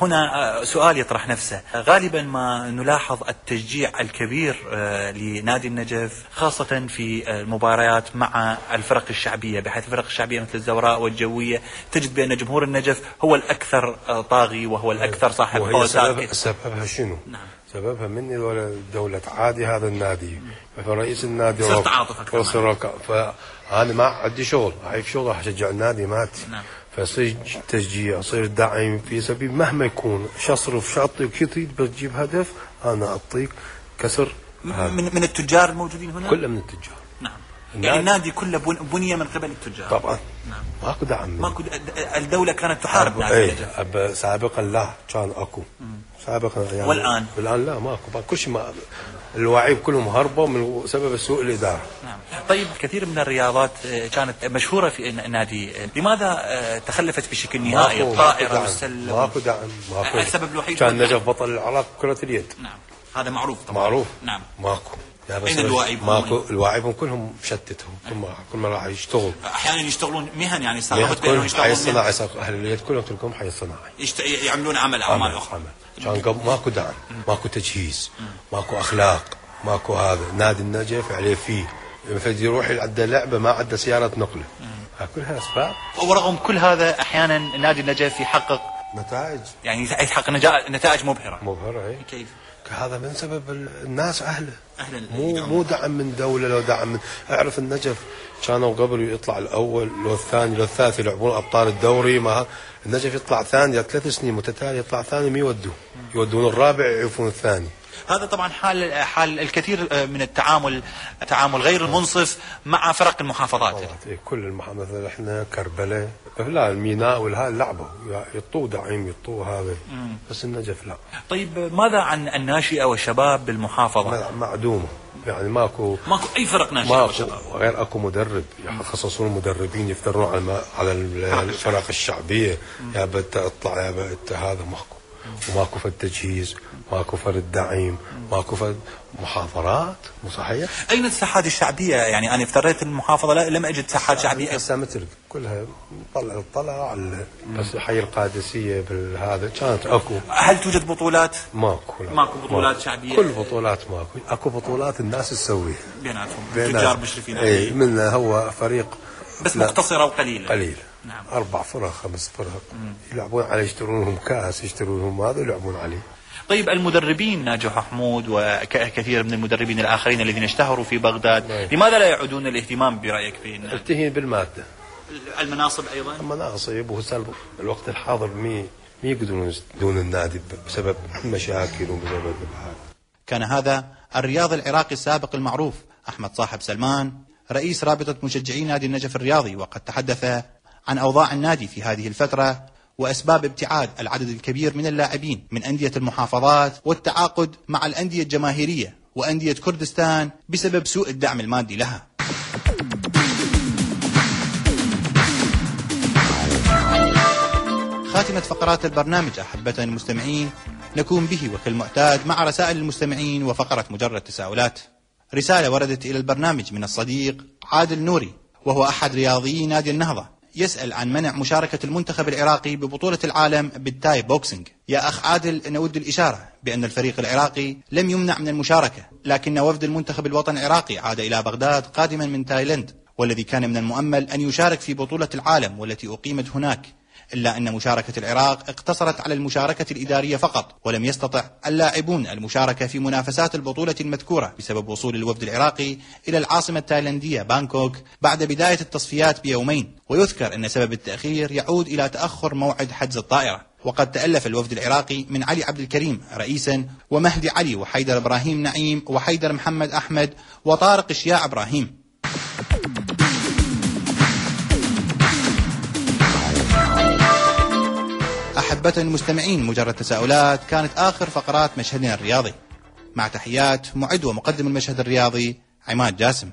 هنا سؤال يطرح نفسه، غالبا ما نلاحظ التشجيع الكبير لنادي النجف خاصة في المباريات مع الفرق الشعبية، بحيث الفرق الشعبية مثل الزوراء والجوية تجد بأن جمهور النجف هو الأكثر طاغي وهو الأكثر صاحب قوة. سببها شنو؟ نعم. سببها مني ولا دولة عادي هذا النادي، فرئيس النادي صرت عاطفة فأنا ما عندي شغل، هاي شغل راح أشجع النادي ماتي. نعم. فصير تشجيع، صير دعم في سبيل مهما يكون، شصرف شاطئ كي تريد بتجيب هدف أنا أعطيك كسر. من من التجار الموجودين هنا؟ كله من التجار. نعم. يعني النادي كله بني من قبل التجار. طبعا. نعم. ماكو دعم. ماكو الدولة كانت تحارب نادي النجف. ايه سابقا لا كان اكو. سابقا يعني والآن؟ والآن لا ماكو، كل شيء ما الواعيب كلهم هربوا من سبب سوء الإدارة. نعم. طيب كثير من الرياضات كانت مشهورة في النادي، لماذا تخلفت بشكل نهائي؟ الطائرة والسلة ماكو دعم. ماكو. السبب الوحيد كان النجف بطل العراق كرة اليد. نعم. هذا معروف طبعا. معروف. نعم. ماكو. أين الواعيب؟ ماكو الواعبهم كلهم مشتتهم، كل ما كل ما راح يشتغل. أحيانا يشتغلون مهن، يعني صارت بينهم يشتغلون حي الصناعة، أهل اليد كلهم تلقهم حي الصناعة. يشت... يعملون عمل أعمال أخرى. كان قبل ماكو دعم، ماكو تجهيز، ماكو أخلاق، ماكو هذا. نادي النجف عليه فيه مثل يروح عنده لعبة ما عنده سيارة نقله. كلها أسباب. ورغم كل هذا أحيانا نادي النجف يحقق نتائج، يعني يحقق نتائج مبهرة. مبهرة إيه. كيف؟ هذا من سبب الناس أهله. أهله مو مو دعم من دولة، لو دعم من أعرف النجف كانوا قبل يطلع الأول لو الثاني لو الثالث يلعبون أبطال الدوري، ما النجف يطلع ثاني ثلاث سنين متتالية يطلع ثاني ما يودوه، يودون الرابع يعرفون الثاني. هذا طبعا حال حال الكثير من التعامل تعامل غير المنصف مع فرق المحافظات. كل المحافظات مثلا احنا كربلاء لا الميناء والها لعبوا يطوا دعيم يطوا هذا. مم. بس النجف لا. طيب ماذا عن الناشئة والشباب بالمحافظة؟ معدومة، يعني ماكو ماكو اي فرق ناشئة وشباب، غير اكو مدرب يخصصون مدربين يفترون على على الفرق الشعبية. يا بت اطلع يا بت هذا ماكو، وماكو فد تجهيز، ماكو فرد دعيم، ماكو فرد محاضرات. مو صحيح؟ اين الساحات الشعبيه؟ يعني انا افتريت المحافظه لا لم اجد ساحات شعبيه. هسه مثل كلها طلع طلع بس حي القادسيه بالهذا كانت اكو. هل توجد بطولات؟ ماكو لا. ماكو بطولات ماكو. شعبيه؟ كل بطولات ماكو، اكو بطولات الناس تسويها بيناتهم تجار مشرفين. اي منها هو فريق بس مقتصره وقليله. قليله. نعم. اربع فرق خمس فرق يلعبون عليه، يشترون لهم كاس، يشترون لهم هذا يلعبون عليه. طيب المدربين ناجح حمود وكثير من المدربين الآخرين الذين اشتهروا في بغداد، ماي. لماذا لا يعودون الاهتمام برأيك في النادي؟ التهين بالمادة. المناصب أيضا؟ المناصب وسلب الوقت الحاضر مي مي يقدرون دون النادي بسبب مشاكل وبسبب هذا. كان هذا الرياضي العراقي السابق المعروف أحمد صاحب سلمان رئيس رابطة مشجعي نادي النجف الرياضي، وقد تحدث عن أوضاع النادي في هذه الفترة وأسباب ابتعاد العدد الكبير من اللاعبين من أندية المحافظات والتعاقد مع الأندية الجماهيرية وأندية كردستان بسبب سوء الدعم المادي لها. خاتمة فقرات البرنامج أحبتنا المستمعين نكون به وكالمعتاد مع رسائل المستمعين وفقرة مجرد تساؤلات. رسالة وردت إلى البرنامج من الصديق عادل نوري، وهو أحد رياضيي نادي النهضة، يسأل عن منع مشاركة المنتخب العراقي ببطولة العالم بالتاي بوكسينج. يا أخ عادل، نود الإشارة بأن الفريق العراقي لم يمنع من المشاركة، لكن وفد المنتخب الوطني العراقي عاد إلى بغداد قادما من تايلاند، والذي كان من المؤمل أن يشارك في بطولة العالم والتي أقيمت هناك، إلا أن مشاركة العراق اقتصرت على المشاركة الإدارية فقط، ولم يستطع اللاعبون المشاركة في منافسات البطولة المذكورة بسبب وصول الوفد العراقي إلى العاصمة التايلاندية بانكوك بعد بداية التصفيات بيومين. ويذكر أن سبب التأخير يعود إلى تأخر موعد حجز الطائرة. وقد تألف الوفد العراقي من علي عبد الكريم رئيسا، ومهدي علي، وحيدر إبراهيم نعيم، وحيدر محمد أحمد، وطارق الشياع إبراهيم. أحبتنا المستمعين، مجرد تساؤلات كانت آخر فقرات مشهدنا الرياضي. مع تحيات معد ومقدم المشهد الرياضي عماد جاسم.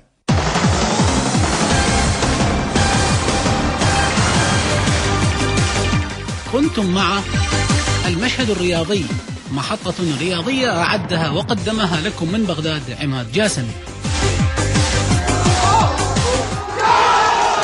كنتم مع المشهد الرياضي محطة رياضية أعدها وقدمها لكم من بغداد عماد جاسم.